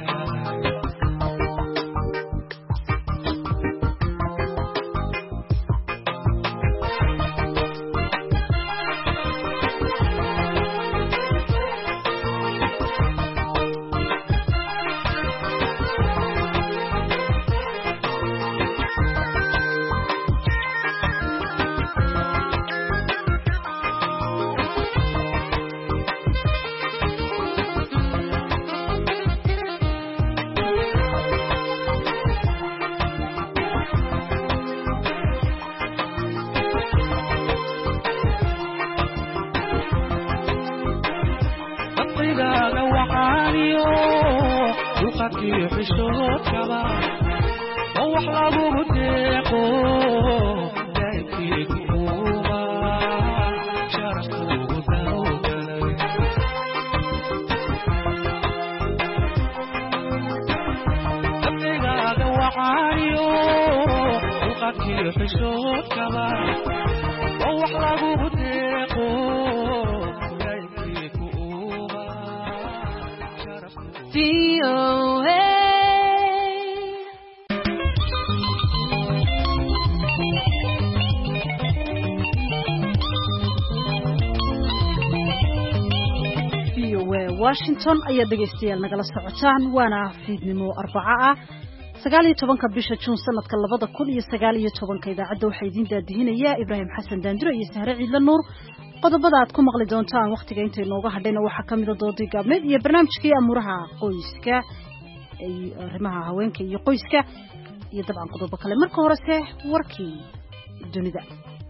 Washington ayaa dhageystayaal nagala socotaan waana fiidnimo arbaca ah sagaal iyo tobanka bisha Juun sanadka labada kun iyo sagaal iyo tobanka idaacadda waxay idin daadihinaya Ibraahim Xasan Daandiro iyo Sahre Ciidla Nuur qodobada aad ku maqli doontaan waqtiga inta inooga hadhayna waxa kamid ah doodii gaabneed iyo barnaamijkii amuraha qoyska iyo arrimaha haweenka iyo qoyska iyo dabcan qodobo kale marka horese warkii dunida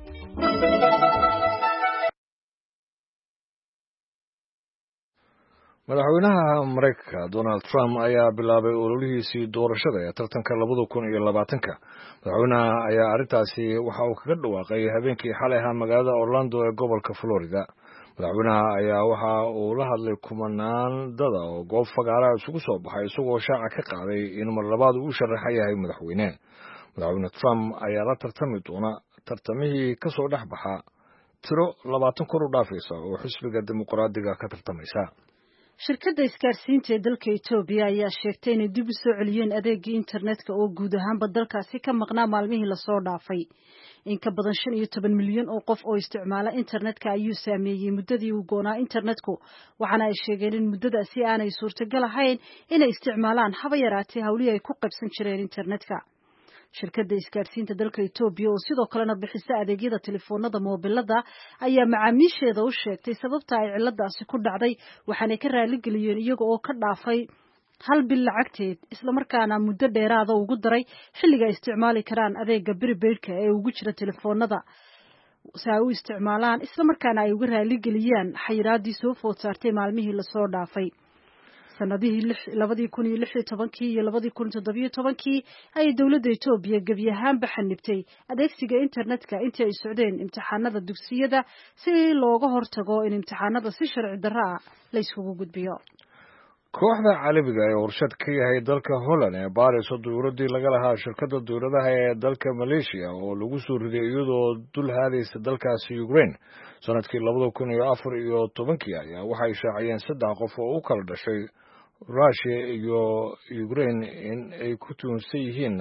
madaxweynaha Mareykanka Donald Trump ayaa bilaabay ololihiisii doorashada ee tartanka labada kun iyo labaatanka madaxweynaha ayaa arrintaasi waxa uu kaga dhawaaqay habeenkii xalay ahaa magaalada Orlando ee gobolka Florida madaxweynaha ayaa waxa uu la hadlay kumanaan dad oo goob fagaara isugu soo baxay isagoo shaaca ka qaaday in mar labaad uu sharaxay yahay madaxweyne madaxweyne Trump ayaa la tartami doona tartamihii ka soo dhex baxa tiro labaatan kor u dhaafaysa oo xisbiga dimuqraadiga ka tartamaysa shirkadda isgaarsiinta ee dalka Itoobiya ayaa sheegtay inay dib u soo celiyeen adeegii internetka oo guud ahaanba dalkaasi ka maqnaa maalmihii la soo dhaafay in ka badan shan iyo toban milyan oo qof oo isticmaala internetka ayuu saameeyay muddadii uu goonaa internetku waxaana ay sheegeen in muddadaasi aanay suurtagal ahayn inay isticmaalaan haba yaraatee hawlihii ay ku qaybsan jireen internetka shirkadda isgaarsiinta dalka Itoobiya oo sidoo kalena bixisa adeegyada telefoonada moobilada ayaa macaamiisheeda u sheegtay sababta ay ciladaasi ku dhacday waxaanay ka raali geliyeen iyaga oo ka dhaafay hal bil lacagteed isla markaana muddo dheeraada ugu daray xilliga ay isticmaali karaan adeega prepaidka ee ugu jira telefoonada si ay u isticmaalaan isla markaana ay uga raali geliyaan xayiraadii soo food saartay maalmihii la soo dhaafay sanadihii labadii kun iyo lix iyo tobankii iyo labadii kun iyo toddoba iyo tobankii ayay dowladda Itoobiya gebi ahaanba xanibtay adeegsiga internetka intii ay socdeen imtixaanada dugsiyada si looga hortago in imtixaanada si sharci darro ah la isugu gudbiyo kooxda caalamiga ee warshad ka yahay dalka Holland ee baariso dowladii laga lahaa shirkadda dowladaha ee dalka Malaysia oo lagu soo riday iyadoo dul haadaysa dalkaasi Ukraine sanadkii labada kun iyo afar iyo tobankii ayaa waxay shaaciyeen saddex qof oo u kala dhashay Russia iyo Ukraine in ay ku tuunsan yihiin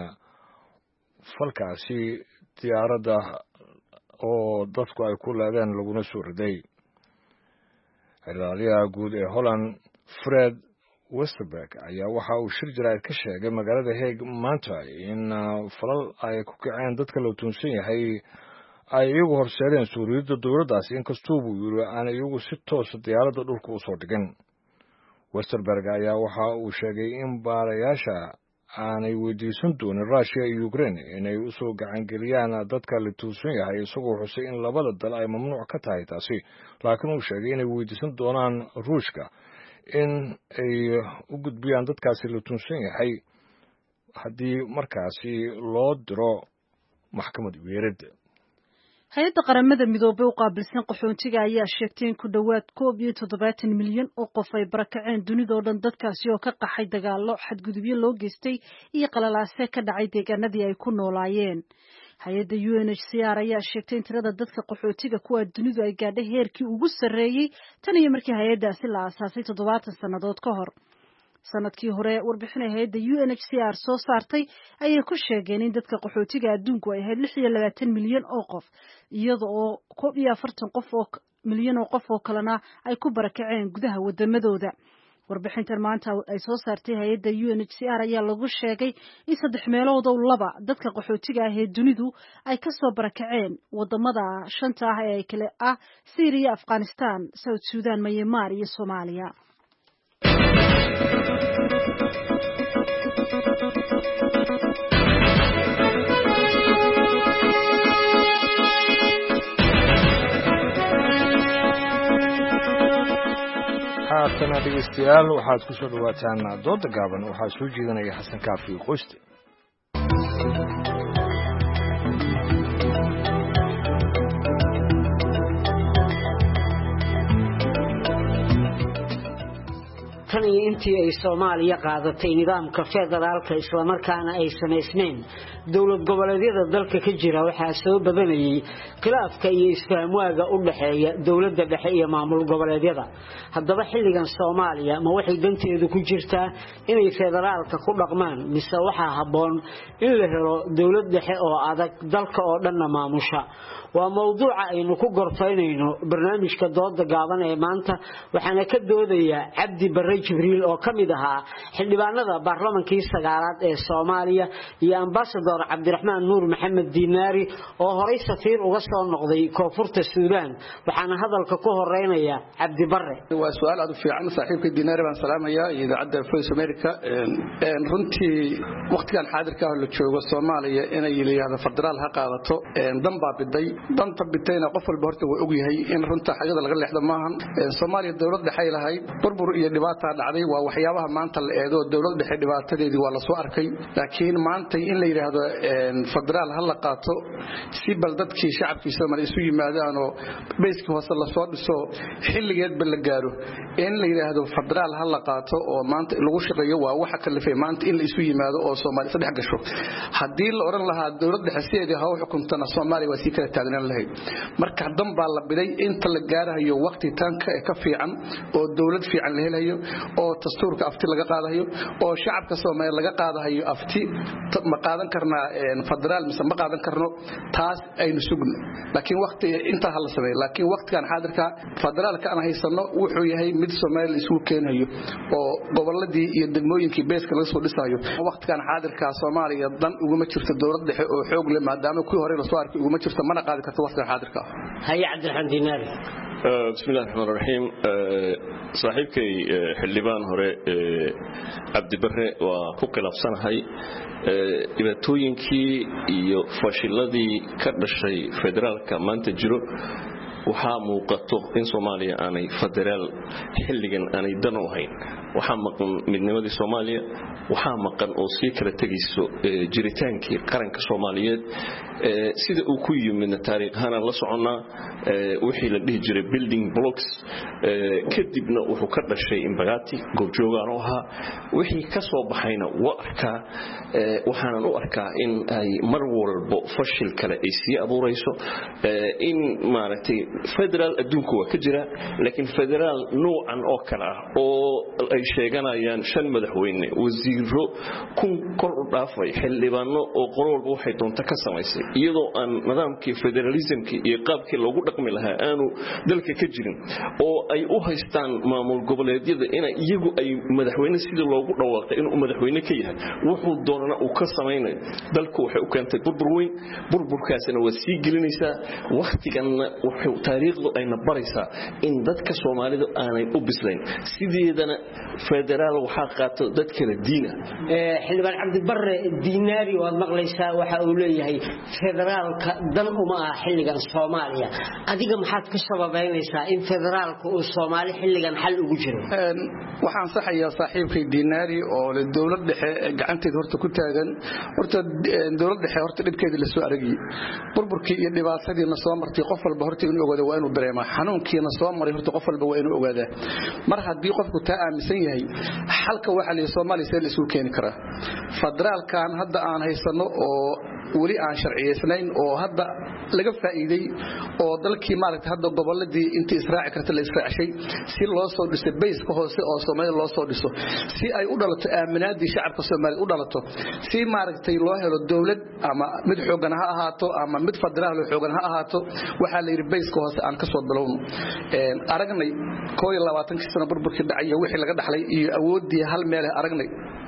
falkaasi diyaaradda oo dadku ay ku leedeen laguna soo riday ilaaliyaha guud ee Holland Fred Westerberg ayaa waxa uu shir jaraa'id ka sheegay magaalada Hague maanta in falal ay ku kaceen dadka la tuunsan yahay ay iyagu horseedeen suuriyada dowladdaasi inkastoo uu yiri aan iyagu si toos diyaaradda dhulka u soo dhigin Westerberg ayaa waxa uu sheegay in baarayaasha aanay weydiisan doonin Russia iyo Ukraine inay u soo gacan geliyaan dadka la tuunsan yahay isagoo xusay in labada dal ay mamnuuc ka tahay taasi laakiin uu sheegay inay weydiisan doonaan Ruushka in ay u gudbiyaan dadkaasi la tuunsan yahay haddii markaasi loo diro maxkamad weerarada hay'adda qaramada midoobay u qaabilsan qaxoontiga ayaa sheegtay in ku dhawaad koob iyo toddobaatan milyan oo qof ay barakaceen dunidoo dhan dadkaasi oo ka qaxay dagaallo xadgudubyo loo geystay iyo qalalaase ka dhacay deegaanadii ay ku noolaayeen hay'adda U N H C R ayaa sheegtay in tirada dadka qaxootiga kuwa dunidu ay gaadhay heerkii ugu sarreeyay tan iyo markii hay'addaasi la aasaasay toddobaatan sannadood ka hor sanadkii hore warbixin hay'adda U N H C R soo saartay ayay ku sheegeen in dadka qaxootiga adduunku ay ahayd lix iyo labaatan milyan oo qof iyada oo koob iyo afartan qof oo milyan oo qof oo kalena ay ku barakaceen gudaha wadamadooda warbixintan maanta ay soo saartay hay'adda U N H C R ayaa lagu sheegay in saddex meelood oo laba dadka qaxootiga ah ee dunidu ay ka soo barakaceen wadamada shanta ah ee kale ah Syria, Afghanistan, South Sudan, Myanmar iyo Soomaaliya haatana dhegeystayaal waxaad ku soo dhawaataan dooda gaaban waxaa soo jeedinaya xasan kaafi qoyste tan iyo intii ay Soomaaliya qaadatay nidaamka federaalka isla markaana ay sameysmeen dawlad goboleedyada dalka ka jira waxaa soo badanayay khilaafka iyo isfahamwaaga u dhaxeeya dawladda dhexe iyo maamul goboleedyada haddaba xilligan Soomaaliya ma waxay danteedu ku jirtaa inay federaalka ku dhaqmaan mise waxaa haboon in la helo dawlad dhexe oo adag dalka oo dhan maamusha waa mawduuca aynu ku gorfaynayno barnaamijka dooda gaaban ee maanta waxaana ka doodaya Cabdi Barre jibriil oo ka mid ahaa xildhibaanada baarlamankii sagaalaad ee Soomaaliya iyo ambassador Cabdiraxmaan Nuur Maxamed Diinaari oo horay safiir uga soo noqday koonfurta Suudaan waxaana hadalka ku horeynaya Cabdi Barre waa su'aal aad u fiican saaxiibka Diinaari baan salaamaya idaacadda Voice America een runtii waqtigan xaadirka ah la joogo Soomaaliya inay leeyahay federaal ha qaadato een danba biday danta bidayna qof walba horta way og yahay in runta xaqada laga leexdo maahan Soomaaliya dawlad dhexe lahayd burbur iyo dhibaato dhacday waa waxyaabaha maanta la eedo dawlad dhexe dhibaatadeedii waa la soo arkay laakiin maanta in la yiraahdo een federaal ha la qaato si bal dadkii shacabkii Soomaaliya isu yimaadaan oo beeska hoose la soo dhiso xilligeed bal la gaaro in la yiraahdo federaal ha la qaato oo maanta lagu shaqeeyo waa waxa kalifay maanta in la isu yimaado oo Soomaaliya saddex gasho hadii la oran lahaa dawlad dhexe ha xukuntana Soomaaliya waa si kala taagnaan lahayd marka dan baa la biday inta la gaarayo waqti tanka ee ka fiican oo dawlad fiican la helayo oo dastuurka afti laga qaadayo oo shacabka Soomaaliya laga qaadayo afti ma qaadan karnaa federaal mise ma qaadan karno taas aynu sugno laakiin waqti inta hal sameey laakiin waqtigan xaadirka federaalka aan haysano wuxuu yahay mid Soomaaliya isku keenayo oo goboladii iyo degmooyinkii beeska laga soo dhisayo waqtigan xaadirka Soomaaliya dan ugu ma jirto dawlad dhexe oo xoog leh maadaama ku hore la soo arkay ugu ma jirto mana qaadi karto waqtigan xaadirka hay Cabdiraxmaan Diinaari bismillaahir rahmaanir rahiim saaxiibkay xildhibaan hore Cabdi Barre waa ku qilafsanahay dhibaatooyinkii iyo fashiladii ka dhashay federaalka maanta jiro waxa muuqato in Soomaaliya aanay federaal xilligan aanay dan u hayn waxa maqan midnimadii Soomaaliya waxa maqan oo si kala tageyso jiritaankii qaranka Soomaaliyeed sida uu ku yimid taariikhan la socona wixii la dhihi jiray building blocks kadibna wuxuu ka dhashay Imbagati goobjoogan oo ahaa wixii ka soo baxayna waa arkaa waxaan u arkaa in ay mar walba fashil kale ay si abuurayso in maaragtay federal adduunku waa ka jira laakiin federal noocan oo kala ah oo ay sheeganayaan shan madaxweyne wasiiro kun kor u dhaafay xildhibaano oo qorolba waxay doonta ka samaysay iyadoo aan nidaamkii federalismki iyo qaabkii loogu dhaqmi lahaa aanu dalka ka jirin oo ay u haystaan maamul goboleedyada in iyagu ay madaxweyne sidii loogu dhawaaqay inuu madaxweyne ka yahay wuxuu doonana uu ka sameeyay dalku waxay u keentay burbur weyn burburkaasina waa sii gelinaysaa waqtiganna wuxuu taariikhdu ayna baraysaa in dadka Soomaalidu aanay u bislayn sideedana federaal waxa qaato dad kala diina ee xildhibaan Cabdi Barre Diinaari oo maqlaysaa waxa uu leeyahay federaalka dan uma ah xilligan Soomaaliya adiga maxaad ka sababeynaysaa in federaalku uu Soomaali xilligan xal ugu jiro een waxaan saxayaa saaxiibkay Diinaari oo la dawlad dhexe gacanteed horta ku taagan horta dawlad dhexe horta dhibkeeda la soo aragay burburkii iyo dhibaatadii na soo martay qof walba horta inuu ogaado waa inuu dareemaa xanuunkiina soo maray horta qof walba waa inuu ogaadaa mar haddii qofku taa aaminsan yahay xalka waxa la Soomaaliya la isku keeni karaa federaalkan hadda aan haysano oo wali aan sharciyeysnayn oo hadda laga faa'iiday oo dalkii maaragtay hadda goboladii intii israaci karta la israacishay si loo soo dhisay base ka hoose oo Soomaaliya loo soo dhiso si ay u dhalato aaminaadii shacabka Soomaaliyeed u dhalato si maaragtay loo helo dawlad ama mid xoogan ha ahaato ama mid federaal xoogan ha ahaato waxa la yiri base ka hoose aan ka soo bilowno een aragnay koob iyo labaatan sano burburkii dhacay wixii laga dhaxlay iyo awoodii hal meel aragnay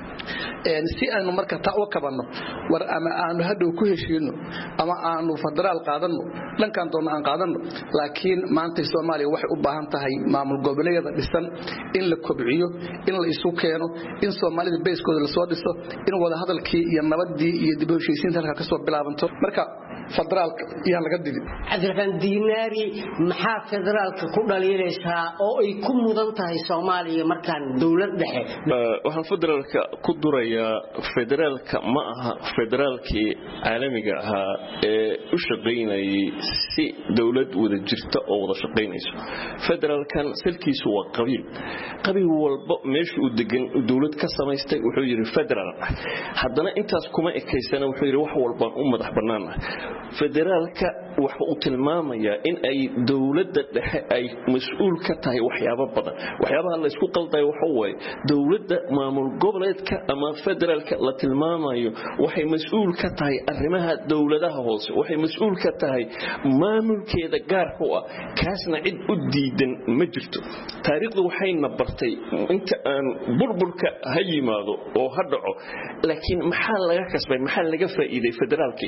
een si aanu marka taa u kabano war ama aanu hadhow ku heshiino ama aanu federaal qaadano dhankan doona aan qaadano laakiin maanta Soomaaliya waxay u baahan tahay maamul goboleedyada dhisan in la kobciyo in la isu keeno in Soomaalida beeskooda la soo dhiso in wada hadalkii iyo nabadii iyo dib u heshiisiinta halka ka soo bilaabanto marka federaalka iyo laga dili Cabdiraxmaan Diinaari maxaa federaalka ku dhaliilaysaa oo ay ku mudan tahay Soomaaliya markaan dawlad dhexe waxaan federaalka ku duraya federaalka ma aha federaalkii caalamiga ahaa ee u shaqeynayay si dawlad wada jirta oo wada shaqeynayso federaalkan salkiisu waa qabiil qabiil walba meesha uu degan dawlad ka samaystay wuxuu yiri federaal haddana intaas kuma ekeysana wuxuu yiri wax walba u madax banaan federaalka waxa uu tilmaamayaa in ay dawladda dhexe ay mas'uul ka tahay waxyaabo badan waxyaabaha la isku qalday waxa weeye dawladda maamul goboleedka ama federaalka la tilmaamayo waxay mas'uul ka tahay arrimaha dawladaha hoose waxay mas'uul ka tahay maamulkeeda gaarka ah kaasna cid u diidan ma jirto taariikhdu waxayna bartay inta aan burburka ha yimaado oo ha dhaco laakiin maxaa laga kasbay maxaa laga faa'iiday federaalki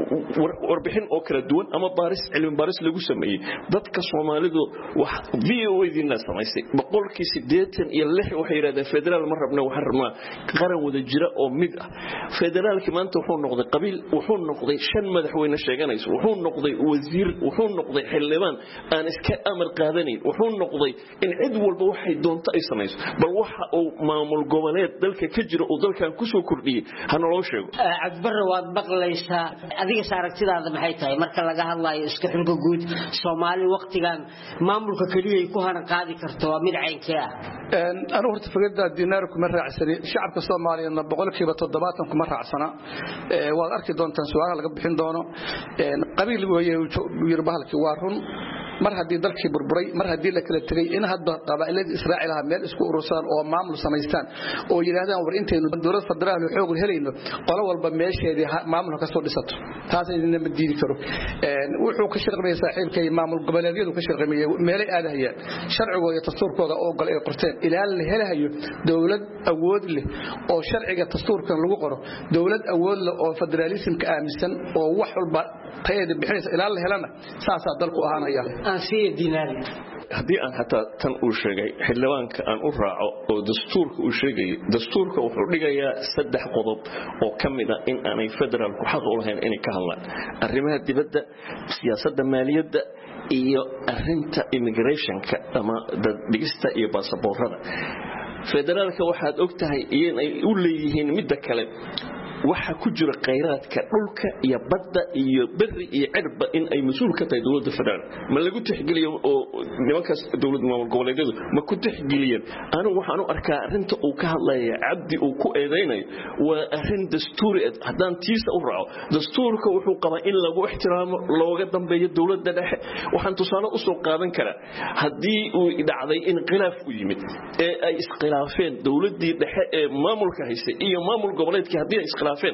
warbixin oo kala duwan ama baaris cilmi baaris lagu sameeyay dadka Soomaalidu wax V O A dina samaysay boqolkiiba siddeetan iyo lix waxay yiraahdeen federaal ma rabna wax rabnaa qaran wada jira oo mid ah federaalki maanta wuxuu noqday qabiil wuxuu noqday shan madaxweyne sheeganayso wuxuu noqday wasiir wuxuu noqday xildhibaan aan iska amar qaadanayn wuxuu noqday in cid walba waxay doonto ay samayso bal waxa uu maamul goboleed dalka ka jira oo dalkan ku soo kordhiyay hana loo sheego Cabdibare waad baqlaysaa adiga saaragtidaada maxay tahay marka laga hadlayo isku xilka guud Soomaali waqtigan maamulka kaliya ku hana qaadi karto waa mid caynkii ah een anu horta fikrada diinaar kuma raacsani shacabka Soomaaliyeedna boqolkiiba toddobaatan kuma raacsana ee waad arki doontaan su'aalaha laga bixin doono een qabiil weeye yir bahalkii waa run mar hadii dalkii burburay mar hadii la kala tagay in hadda qabaa'ilada Israa'iil ah meel isku urursan oo maamul sameystaan oo yiraahdaan war intaynu dowlad federaal xoog helayno qolo walba meesheedii maamul ka soo dhisato taas idin ma diidi karo een wuxuu ka shaqeeyay saaxiibkay maamul goboleedyadu ka shaqeeyay meelay aadayaan sharcigooda iyo dastuurkooda oo gal ay qorteen ilaa la helayo dowlad awood leh oo sharciga dastuurkan lagu qoro dowlad awood leh oo federalismka aaminsan oo wax walba tayada bixinaysa ilaa la helana saasa dalku ahaanaya aansiye diinaari hadii aan hataa tan uu sheegay xildhibaanka aan u raaco oo dastuurka uu sheegay dastuurka wuxuu dhigayaa saddex qodob oo kamid ah in aanay federaalku xaq u lahayn inay ka hadlaan arrimaha dibadda siyaasadda maaliyadda iyo arrinta immigrationka ama dhigista iyo baasaboorada federaalka waxaad ogtahay inay u leeyihiin midda kale waxa ku jira kheyraadka dhulka iyo badda iyo bari iyo cirba in ay mas'uul ka tahay dawladda federaal ma lagu tixgeliyo oo nimankaas dawladda maamul goboleedyadu ma ku tixgeliyeen anigu waxaan u arkaa arrinta uu ka hadlayo cabdi uu ku eedeynayo waa arrin dastuuri ah haddaan tiisa u raaco dastuurka wuxuu qabaa in lagu ixtiraamo looga dambeeyo dawladda dhexe waxaan tusaale u soo qaadan karaa haddii uu dhacday in khilaaf u yimid ee ay iskhilaafeen dawladdii dhexe ee maamulka haysay iyo maamul goboleedkii haddii ay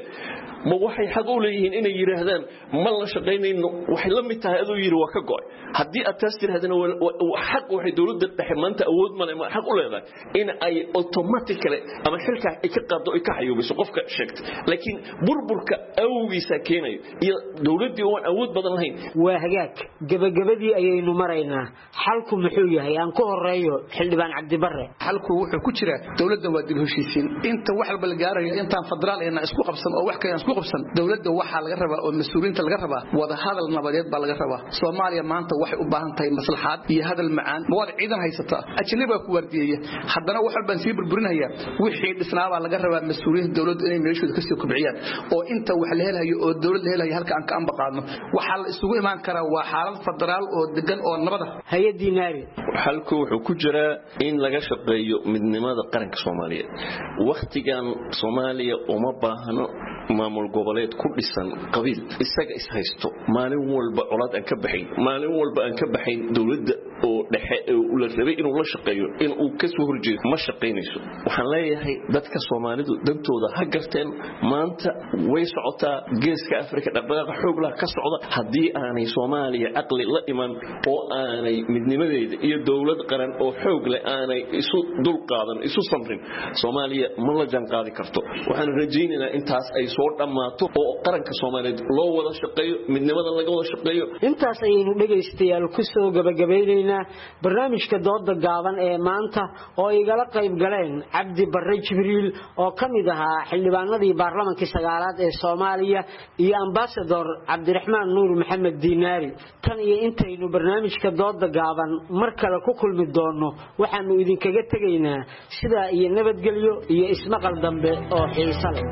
ma waxay xaq u leeyihiin inay yiraahdaan ma la shaqeynayno waxay la mid tahay adoo yiri waa ka go'ay hadii aad taas tirahdana xaq waxay dawladda dhexe maanta awood ma leh xaq u leedahay in ay automatically ama xilka ay ka qaado ay ka xayuubiso qofka sheegtay laakiin burburka awgiisa keenayo iyo dawladdii oo awood badan lahayn waa hagaag gabagabadii ayaynu maraynaa xalku muxuu yahay aan ku horeeyo xildhibaan Cabdibare xalku wuxuu ku jira dawladda waa dib heshiisiin inta wax walba la gaarayo intaan federaal ee isku qabsan oo wax kale isku qabsan dawladda waxa laga rabaa oo mas'uuliyiinta laga rabaa wada hadal nabadeed baa laga rabaa Soomaaliya maanta waxay u baahan tahay maslaxaad iyo hadal macaan wada ciidan haysata ajnabi ku wardiyeeya haddana wax walba si burburinaya wixii dhisnaaba laga rabaa mas'uuliyiinta dawladda inay meeshooda ka soo kubciyaan oo inta wax la helayo oo dawladda helayo halka aan ka ambaqaadno waxa la isugu imaan karaa waa xaalad federaal oo degan oo nabad ah hay'adii naari halku wuxuu ku jiraa in laga shaqeeyo midnimada qaranka Soomaaliyeed waqtigan Soomaaliya uma baahno maamul goboleed ku dhisan qabiil isaga is haysto maalin walba colaad aan ka baxayn maalin walba aan ka baxayn dawladda oo dhexe oo la rabay inuu la shaqeeyo in uu ka soo horjeedo ma shaqeynayso waxaan leeyahay dadka Soomaalidu dantooda ha garteen maanta way socotaa geeska Afrika dhaqdhaqaaq xoog leh ka socda hadii aanay Soomaaliya aqli la iman oo aanay midnimadeeda iyo dawlad qaran oo xoog leh aanay isu dul qaadan isu samrin Soomaaliya ma la jaan qaadi karto waxaan rajaynaynaa intaas ay soo dhamaato oo qaranka Soomaaliyeed loo wada shaqeeyo midnimada laga wada shaqeeyo intaas ayaynu dhageystayaal ku soo gabagabeynayna barnaamijka dooda gaaban ee maanta oo igala qayb galeen Cabdibare Jibriil oo kamid ahaa xildhibaanadii baarlamaanka sagaalaad ee Soomaaliya iyo ambassador Cabdiraxmaan Nuur Maxamed Diinaari tan iyo intaynu barnaamijka dooda gaaban mar kale ku kulmi doono waxaanu idinkaga tagaynaa sida iyo nabadgelyo iyo ismaqal dambe oo xiiso leh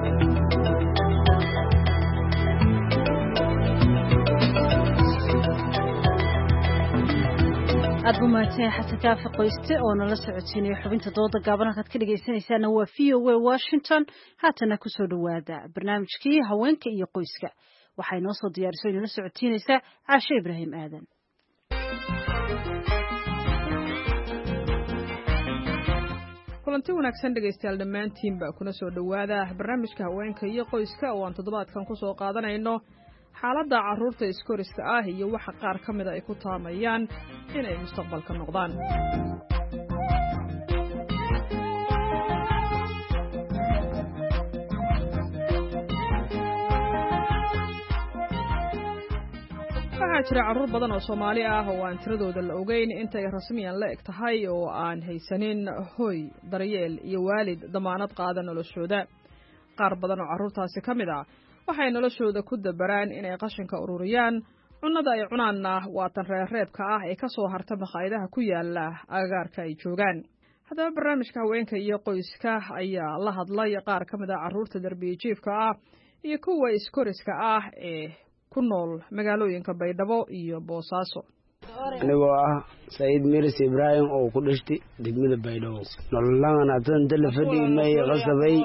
aad buu mahadsan xasan kaafi qoyste oo nala socodsiinaya xubinta dooda gaaban halkaad ka dhagaysanaysaana waa V O A Washington haatana kusoo dhawaada barnaamijkii haweenka iyo qoyska waxay noo soo diyaariso inala socotiinaysaa caashe ibraahim aadan. kulanti wanaagsan dhegaystayaal dhammaantiinba kuna soo dhowaada barnaamijka haweenka iyo qoyska oo aan toddobaadkan ku soo qaadanayno xaaladda carruurta iskoriska ah iyo waxa qaar ka mida ay ku taamayaan inay mustaqbalka noqdaan. waxaa jira carruur badan oo Soomaali ah oo aan tiradooda la ogeyn intay rasmiyan la eg tahay oo aan haysanin hoy, daryeel iyo waalid damaanad qaada noloshooda. qaar badan oo carruurtaasi ka mid ah waxay noloshooda ku dabaraan inay qashinka ururiyaan, cunnada ay cunaanna waa tan reerreebka ah ee ka soo harta makhaayadaha ku yaala agagaarka ay joogaan. haddaba barnaamijka haweenka iyo qoyska ayaa la hadlay qaar ka mid ah carruurta darbijiifka ah iyo kuwa iskoriska ah ee ku nool magaalooyinka Baydhabo iyo Boosaaso. anigoo ah Said Miris Ibrahim oo ku dhashtay degmada Baydhabo nololaan adan dalfadii may qasabay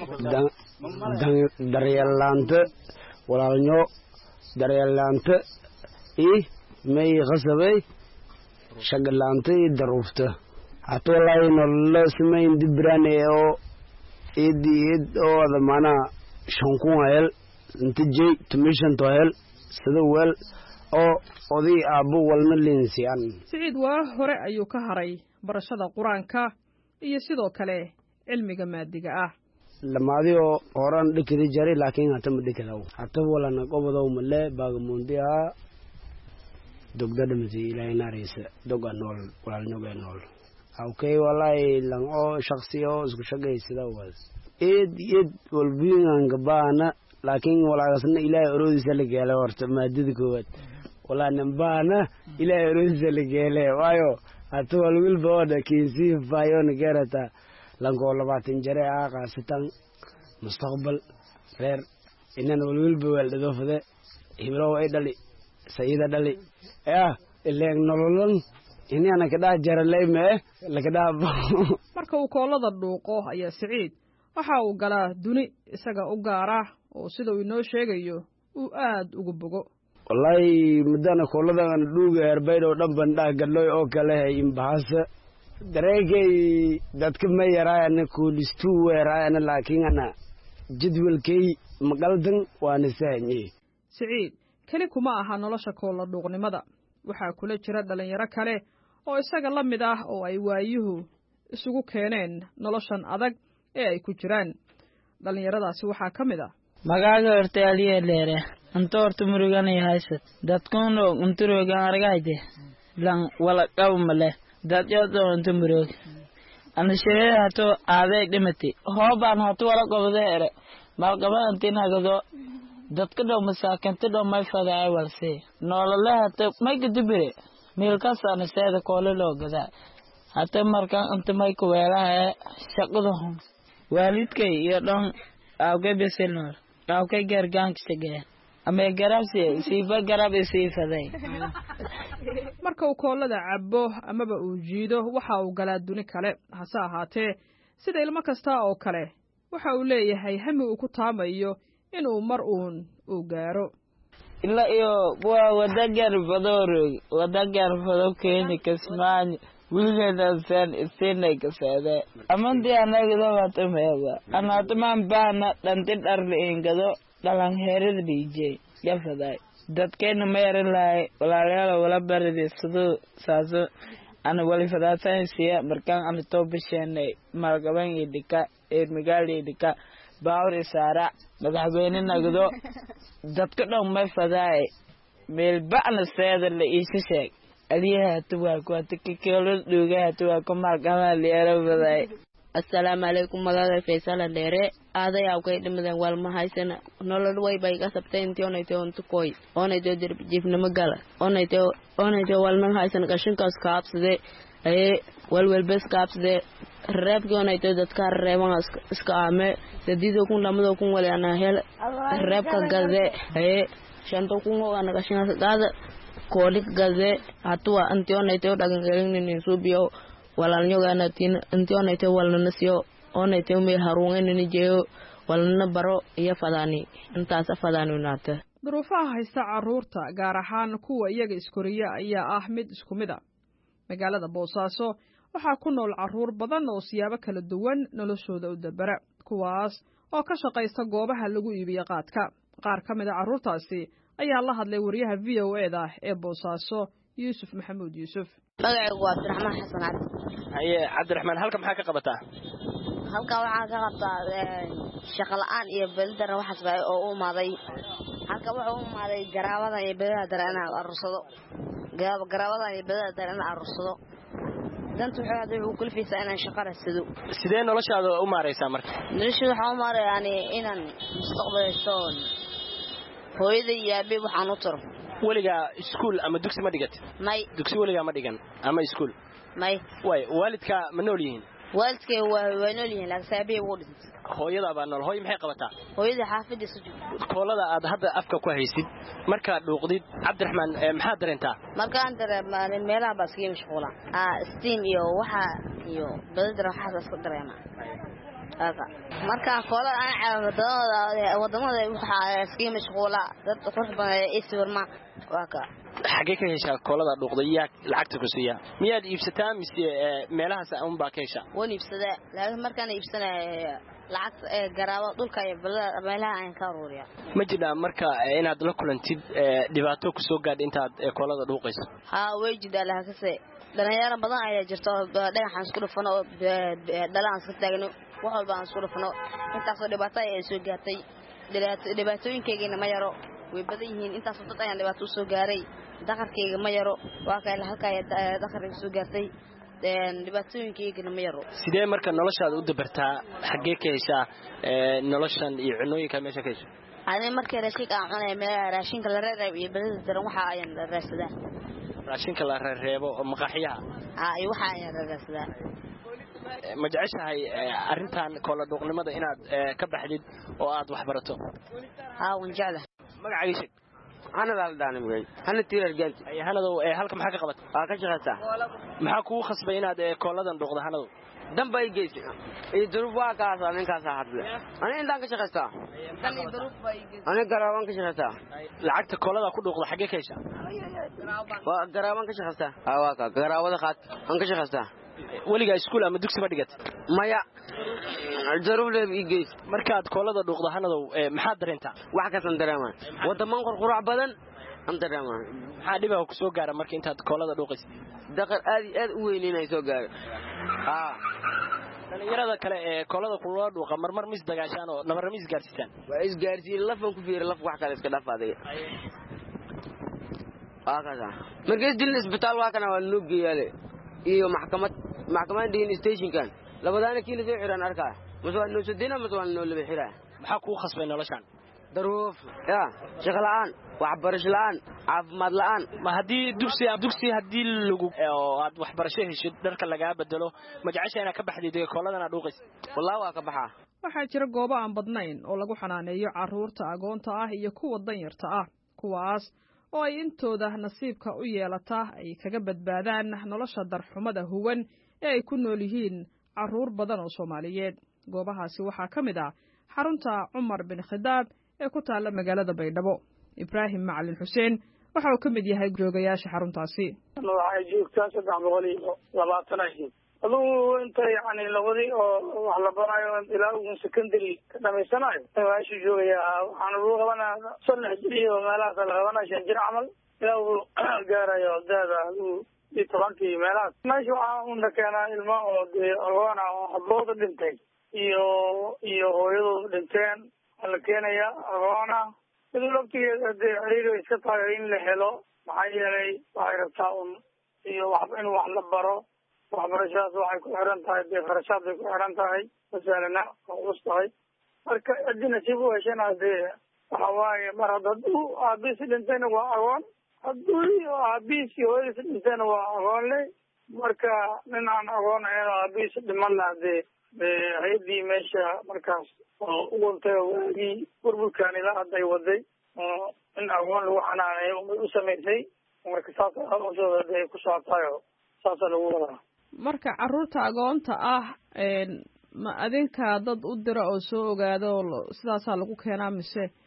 daryeelaanta walaalnyo daryeelaanta ee may qasabay shaqalaanta daruufta atolay nolol samayn dibraan oo eedid oo adamana shankuweel intijay tumishan toel sida weel oo oday abu walna linsiyan. Said waa hore ayuu ka haray barashada quraanka iyo sidoo kale cilmiga maadiga ah. lamaadiyo horan dhikidi jaray laakiin hata ma dhikidaw hata walana qobodow male baagamundiya dogdada masi ilaahay naaraysa doga nool walaalnyoga nool okay wallahi lan oo shakhsiyo isku shaqaysada waas eed eed walbiyan gabaana laakiin walaagasna ilaahay oroodiisa la geelay horta maadada koowaad walaa nambaana ilaahay oroodiisa la geelay waayo hata walwilba wada kiisi faayoon garata lanko labaatan jare ah qaasatan mustaqbal reer inaan walwilba waaldo fade hibro ay dhali sayida dhali ah ileen nololan inana ka dhaa jaralay ma laga dhaabo. marka uu koolada dhuuqo ayaa Said waxa uu galaa duni isaga u gaara oo sida uu inoo sheegayo uu aad ugu bogo. wallahi mudana kooladan dhuuga herbaydo dhan bandha galooy oo kale ay imbaasa dareegay dadka ma yaraan ku listu weeraan laakiin ana jadwalkay maqaldan waana saanyay. Said kali kuma aha nolosha koola dhuuqnimada waxa kula jira dhalinyaro kale oo isaga la mid ah oo ay waayuhu isugu keeneen noloshan adag ee ay ku jiraan. dhalinyaradaasi waxaa ka mid ah magaaga hortaaliye leere anto horta murugan ay haysa dadkuna unturoga argayde lan wala qawmale dad yodo untu murug ana sheey hato adeeg dhimati hoobaan hato wala qobdeere malqaba antina gado dadka dhow masaakinta dhow may faday walse nololaha hato may gudubire meelkaas ana seeda koole loo gadaa hato markaan inta may ku weelahay shaqada waalidkay iyo dhan awgay beselno awgay gargaankisage ama garabsi siifa garab siifaday. marka uu koolada cabo amaba uu jiido waxa uu galaa duni kale hase ahaatee sida ilmo kasta oo kale waxa uu leeyahay hami uu ku taamayo inuu mar uun uu gaaro. ila iyo waa wadagar bador wadagar fado keeni kasmaan wilgeena san iseenay kasade amandi anaga wata meewa ana tamaan baana dhanti dharli ingado dhalan heerada dhijay yafaday dadkeena meeran laay walaalayaal wala baride sidoo saaso ana wali fadaasan siya markaan ana toobasheenay malgaban idika ee magaali idika baawr isaara madaxweyne nagdo dadka dhan ma faday meel bacna seeda la iisa sheeg aliyaha tuwa ku tikkeelo dhuga tuwa ku malgaban leero faday. assalaamu alaykum magaalada Faysal dheere aaday awkay dhimadan wal ma haysana nolol way bay ka sabtay intii oo intii oo koy oo intii dirb jifnimo gala oo intii oo intii wal ma haysana qashinkaas kaabsade ee wal wal bes kaabsade reebkii oo intii dadka reeban iska aame sadiido kun lamado kun wal ana hel reebka gade ee shanto kun oo ana qashinkaas gaada koolik gade atwa intii oo intii dhagan galin suubiyo walaalnyogaana tin intii oo intii walna nasiyo oo intii me haruun in jeeyo walna baro iyo fadani intaas fadani naata. duruufaha haysta carruurta gaar ahaan kuwa iyaga iskoriya ayaa ah mid isku mid a magaalada boosaaso waxaa ku nool carruur badan oo siyaabo kala duwan noloshooda u dabera kuwaas oo ka shaqaysta goobaha lagu iibiyo qaadka qaar ka mid a carruurtaasi ayaa la hadlay wariyaha v o e da ee boosaaso yuusuf maxamuud yuusuf magacaygu waa cabdiraxmaan xasan cabdi haye cabdiraxmaan halka maxaa ka qabataa halka waxaa ka qabtaa shaqo la'aan iyo bedadara waxaas baa oo u imaaday halka wuxuu u imaaday garaabadan iyo bedada dara inaan arursado garaabadan iyo bedada dara inaan arursado danta wuxuu hadda wuxuu kulfaysaa inaan shaqo radsado sidee noloshaada u maaraysaa marka noloshaada waxaan u maaray yani inaan mustaqbaleysto hooyaday iyo aabbe waxaan u taro weligaa iskuul ama dugsi ma dhigat may dugsi weligaa ma dhigan ama iskuul may way waalidka ma nool yihiin waalidkay waa waa nool yihiin laakiin saabiye wuu dhintay hooyada baa nool hooy maxay qabataa hooyada xaafadda soo joogta koolada aad hadda afka ku haysid marka dhuuqdid cabdiraxmaan maxaa dareentaa markaan dareemaa meelaha baa iskaga mashquula ah steam iyo waxa iyo badadara waxa iska dareemaa aka marka koolada aan caawadooda wadamada waxa iskaga mashquula dad qurux badan ee sawirma waka xagee ka heshaa koolada dhuuqdaya lacagta ku siiya miyaad iibsataa mise meelahaas aan baa ka heshaa waan iibsadaa laakiin markaan iibsanay lacagta ee garaabo dhulka iyo balada meelaha aan ka ururiya ma jira marka inaad la kulantid dhibaato ku soo gaadh intaad koolada dhuuqayso ha way jira laakase dhalinyaro badan ayaa jirto dhagaxan isku dhufano dhalaan iska taagno wax walba aan isku dhufano intaas oo dhibaato ay soo gaartay dhibaatooyinkeena ma yaro way badan yihiin intaas dad ayaan dhibaato soo gaaray dhaqarkeyga ma yaro waa kale halka ay dhaqarkeyga soo gaartay dhibaatooyinkeena ma yaro sidee marka noloshaada u dabartaa xagee ka heshaa noloshan iyo cunooyinka meesha ka heshaa ani markay raashinka aan cunay meel raashinka la reebo iyo badada daran waxa ayaan raadsadaa raashinka la reebo oo maqaaxiyaha ah iyo waxa ayaan raadsadaa ma jeceshahay arrintan koola dhuuqnimada inaad ka baxdid oo aad wax barato ha waan jeclahay magacayga ana daaldaana magay ana tirar gaanti ay hanado halka maxaa ka qabat waa ka shaqaysaa maxaa kugu khasbay inaad kooladan dhuuqdo hanado damba ay geysay ee duruuf waa ka soo ninkaas hadle ana intaan ka shaqaystaa tan duruuf bay geysay ana garaaban ka shaqaystaa lacagta koolada ku dhuuqdo xagee ka heshaa waa garaaban ka shaqaystaa aa waa ka garaawada qaad aan ka shaqaystaa weligaa iskuul ama dugsi ma dhigat maya jaruuf leeb igeys markaad koolada dhuuqdo hanadow maxaad dareentaa wax ka san dareemaa wadaman qurqurac badan aan dareemaa maxaa dhibaha ku soo gaara marka intaad koolada dhuuqaysid daqar aad aad u weyn inay soo gaaro haa dhalinyarada kale ee koolada kula dhuuqa marmar mis dagaashaan oo nabar mis gaarsiisaan waa is gaarsiin lafan ku fiir laf wax kale iska dhaaf adiga waa kaasa markii dilin isbitaal waa kana waa noo geeyale iyo maxkamad maxkamad dhiin station kan labadaana kiina soo xiran arkaa maswaa noo sadina maswaa noo laba xiraa maxaa kugu khasbay noloshan daruuf ya shaqo la'aan waxbarasho la'aan caafimaad la'aan ma haddii dugsi dugsi haddii lagu oo aad waxbarasho heshid dharka lagaa bedelo ma jecesha inaad ka baxdid kooladana dhuuqaysa wallahi waa ka baxaa waxaa jira goobo aan badnayn oo lagu xanaaneeyo carruurta agoonta ah iyo kuwa danyarta ah kuwaas oo ay intooda nasiibka u yeelata ay kaga badbaadaan nolosha darxumada huwan ee ay ku nool yihiin carruur badan oo Soomaaliyeed goobahaasi waxaa ka mid ah xarunta Cumar bin Khidaab ee ku taala magaalada Baydhabo Ibrahim Macalin Xuseen waxa uu ka mid yahay joogayaasha xaruntaasi waxay joogtaa saddex boqol iyo labaatan ahi aduu inta yani labadii oo wax la barayo ilaa ugu secondary ka dhamaysanayo waxay joogayaa waxaan ugu qabanaa saddex jir iyo meelahaas la qabanaa shan jir camal ilaa uu gaarayo daada uu iyo tobankii meelahaas meesha waxaa unda keenaa ilmo oo dee agoona oo hablooda dhintay iyo iyo hooyadooda dhinteen waa la keenayaa agoona iduu laftigeeda dee xiriir iska tahay in la helo maxaa yeelay waxay rabtaa un iyo wax in wax la baro waxbarashadaas waxay ku xiran tahay dee kharashaad bay ku xiran tahay masalana waa culus tahay marka haddii nasiib u heshana dee waxa waaye mar hadda hadduu aabiisi dhintayna waa agoon hadduu aabiisi hooyadiisi dhintayna waa agoon le marka nin aan agoon ahayn oo aabiisi dhimanna dee hay-addii meesha markaas oo u wantay oo waagii burburkan ilaa hadday waday in agoon lagu xanaaneeyo bay u samaysay marka saas hawshooda dee ku socotayo saasaa lagu wadaa marka carruurta agoonta ah ma adinka dad u dira oo soo ogaado sidaasaa lagu keenaa mise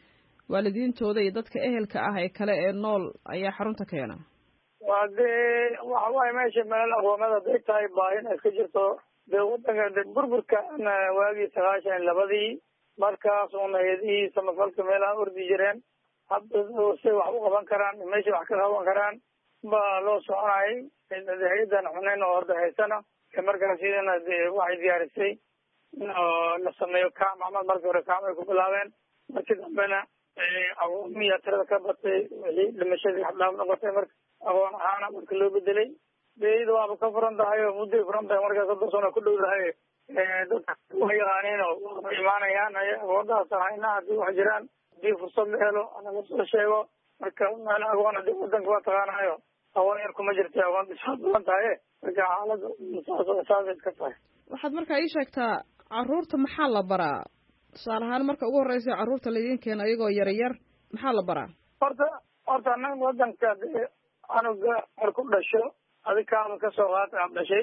waalidiintooda iyo dadka ehelka ah ee kale ee nool ayaa xarunta keena waa dee waxa waaye meesha meel aqoomada haday tahay baahina iska jirto dee wadanka de burburka waagii sagaashan labadii markaas una hay-adihii samafalka meelaha ordi jireen hadda say wax u qaban karaan meeshay wax ka qaban karaan baa loo soconayay hay-adan xuneyn oo horda haysana markaas iyadana de waxay diyaarisay in la sameeyo kaam camal markii hore kaam ay ku bilaabeen markii dambena aqoomiya tirada ka batay wixii dhimashadii xabdhaaf noqotay marka aqoon ahaana marka loo bedelay de iyada waaba ka furan tahay oo mudday furan tahay markaas soddon sano ku dhow tahay dadka wa yaqaaniin oo waa imaanayaan aqoondaas ahayna haddii wax jiraan hadii fursad la helo laga soo sheego marka meel aqoon hadii wadanka waa taqaanayo aqoon yar kuma jirta aqoon dhisaad badan tahay marka xaalada saasay ka tahay waxaad markaa ii sheegtaa carruurta maxaa la baraa tusaale ahaan marka ugu horreysa carruurta laydin keeno ayagoo yaryar maxaa la baraa horta horta anaga wadanka dee anuga marku dhasho adig kaama kasoo qaata aad dhashay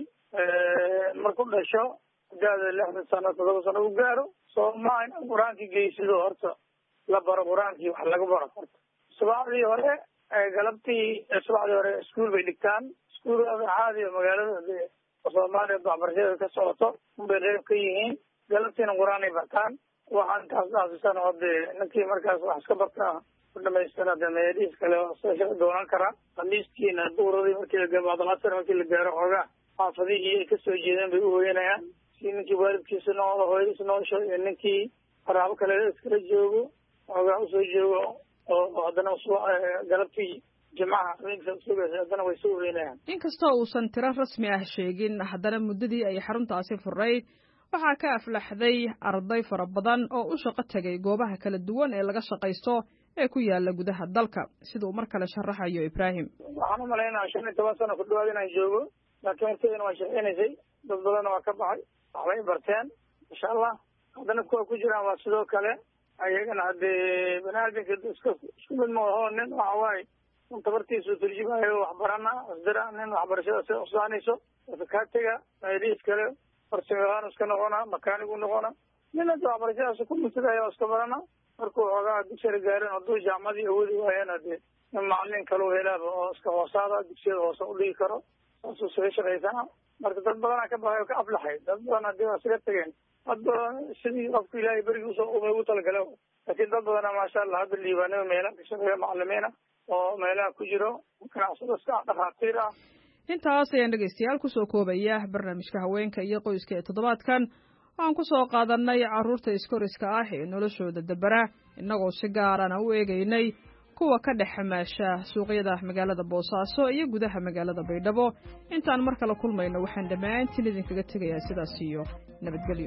marku dhasho hadaada lixdan sano todoba sano u gaaro sooma in qur-aankii geysido horta la baro qur-aankii wax laga baro horta subaxdii hore galabtii subaxdii hore iskuol bay dhigtaan iskuol caadi magaalada dee soomaaliya waxbarashada ka socoto bay reeb ka yihiin galabtiina qur-aan ay bartaan waxaan intaas dhaasisan oo dee ninkii markaas wax iska bartaa ku dhamaystana de meediis kale oo doonan karaa khamiiskiina duuradii markii la gabaadalaasar markii la gaaro xoogaa xaafadihii ay kasoo jeedeen bay uhoyanayaan si ninkii waalidkiisa noolo hooyadiisa noosho iyo ninkii qaraabo kale iskala joogo xoogaa usoo joogo oo haddana galabtii jimcaha habeenka sugaysa haddana way soo uhoyanayaan inkastoo uusan tiro rasmi ah sheegin haddana muddadii ay xaruntaasi furayd waxaa ka aflaxday arday fara badan oo u shaqo tegay goobaha kala duwan ee laga shaqaysto ee ku yaala gudaha dalka sida uu mar kale sharaxayo Ibrahim waxaan u malaynaa shan iyo toban sano ku dhawaad inaan joogo laakiin waqtigeena waa shaqaynaysay dad badanna waa ka baxay waxbay barteen insha allah haddana kuwa ku jiraan waa sidoo kale ayagana haddee banaadinka iska isku mid maaho nin waxa waaye un tabartiisu turjumayo waxbarana asdira nin waxbarashada si usaanayso kaatega meelihiis kale farsamayaqaan iska noqona makaanigu noqona nin hadda waxbarashadaas ku mutadayo iska barana markuu xoogaa dugsiga gaarin hadduu jaamacadii awoodi waayeen hadee nin macalin kaloo helaaba oo iska hoosaada dugsiyada hoose u dhigi karo saasuu isaga shaqaysana marka dad badanaa ka baxay oo ka aflaxay dad badan hadii waa isaga tegeen hadda sidii qofku ilaahay berigii usoo umay ugu talagala laakiin dad badana maasha allah hadda liibaanada meelaha ka shaqeeya macalimiina oo meelaha ku jiro ganacsado iska dhakhaatiir ah intaas ayaan dhegaystayaal kusoo koobaya barnaamijka haweenka iyo qoyska ee toddobaadkan waxaan ku soo qaadanay carruurta iskoriska ah ee noloshooda dabara innagoo si gaarana u eegaynay kuwa ka dhex xamaasha suuqyada magaalada boosaaso iyo gudaha magaalada baydhabo intaan mar kale kulmayno waxaan dhammaantiin idinkaga tegayaa sidaas iyo nabadgelyo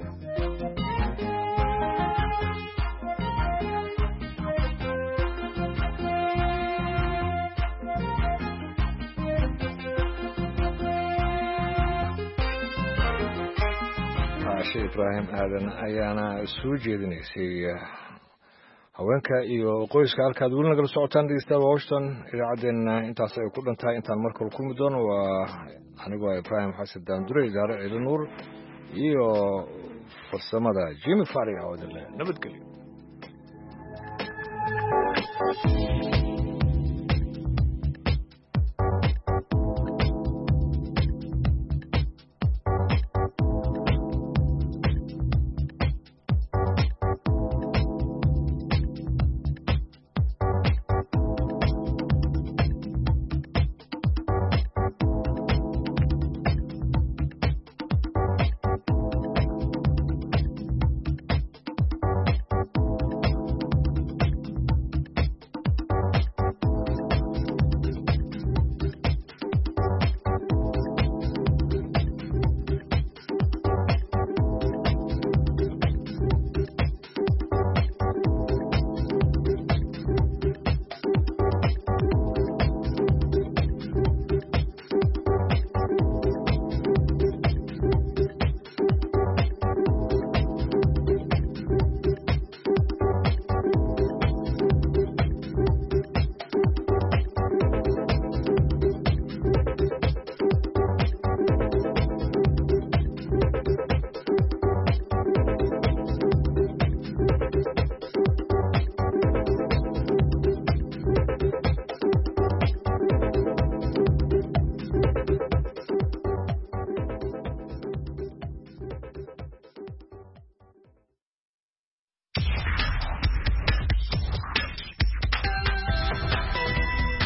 ibraahim aadan ayaana soo jeedinaysay haweenka iyo qoyska halkaad weli nagala socotaan dhegeystayaal washington idaacaddeenna intaas ay ku dhan tahay intaan mar kale kulmi doono waa anigoo ibraahim xasan daandure idaare ciidan nuur iyo farsamada jimi fari oo nabadgelyo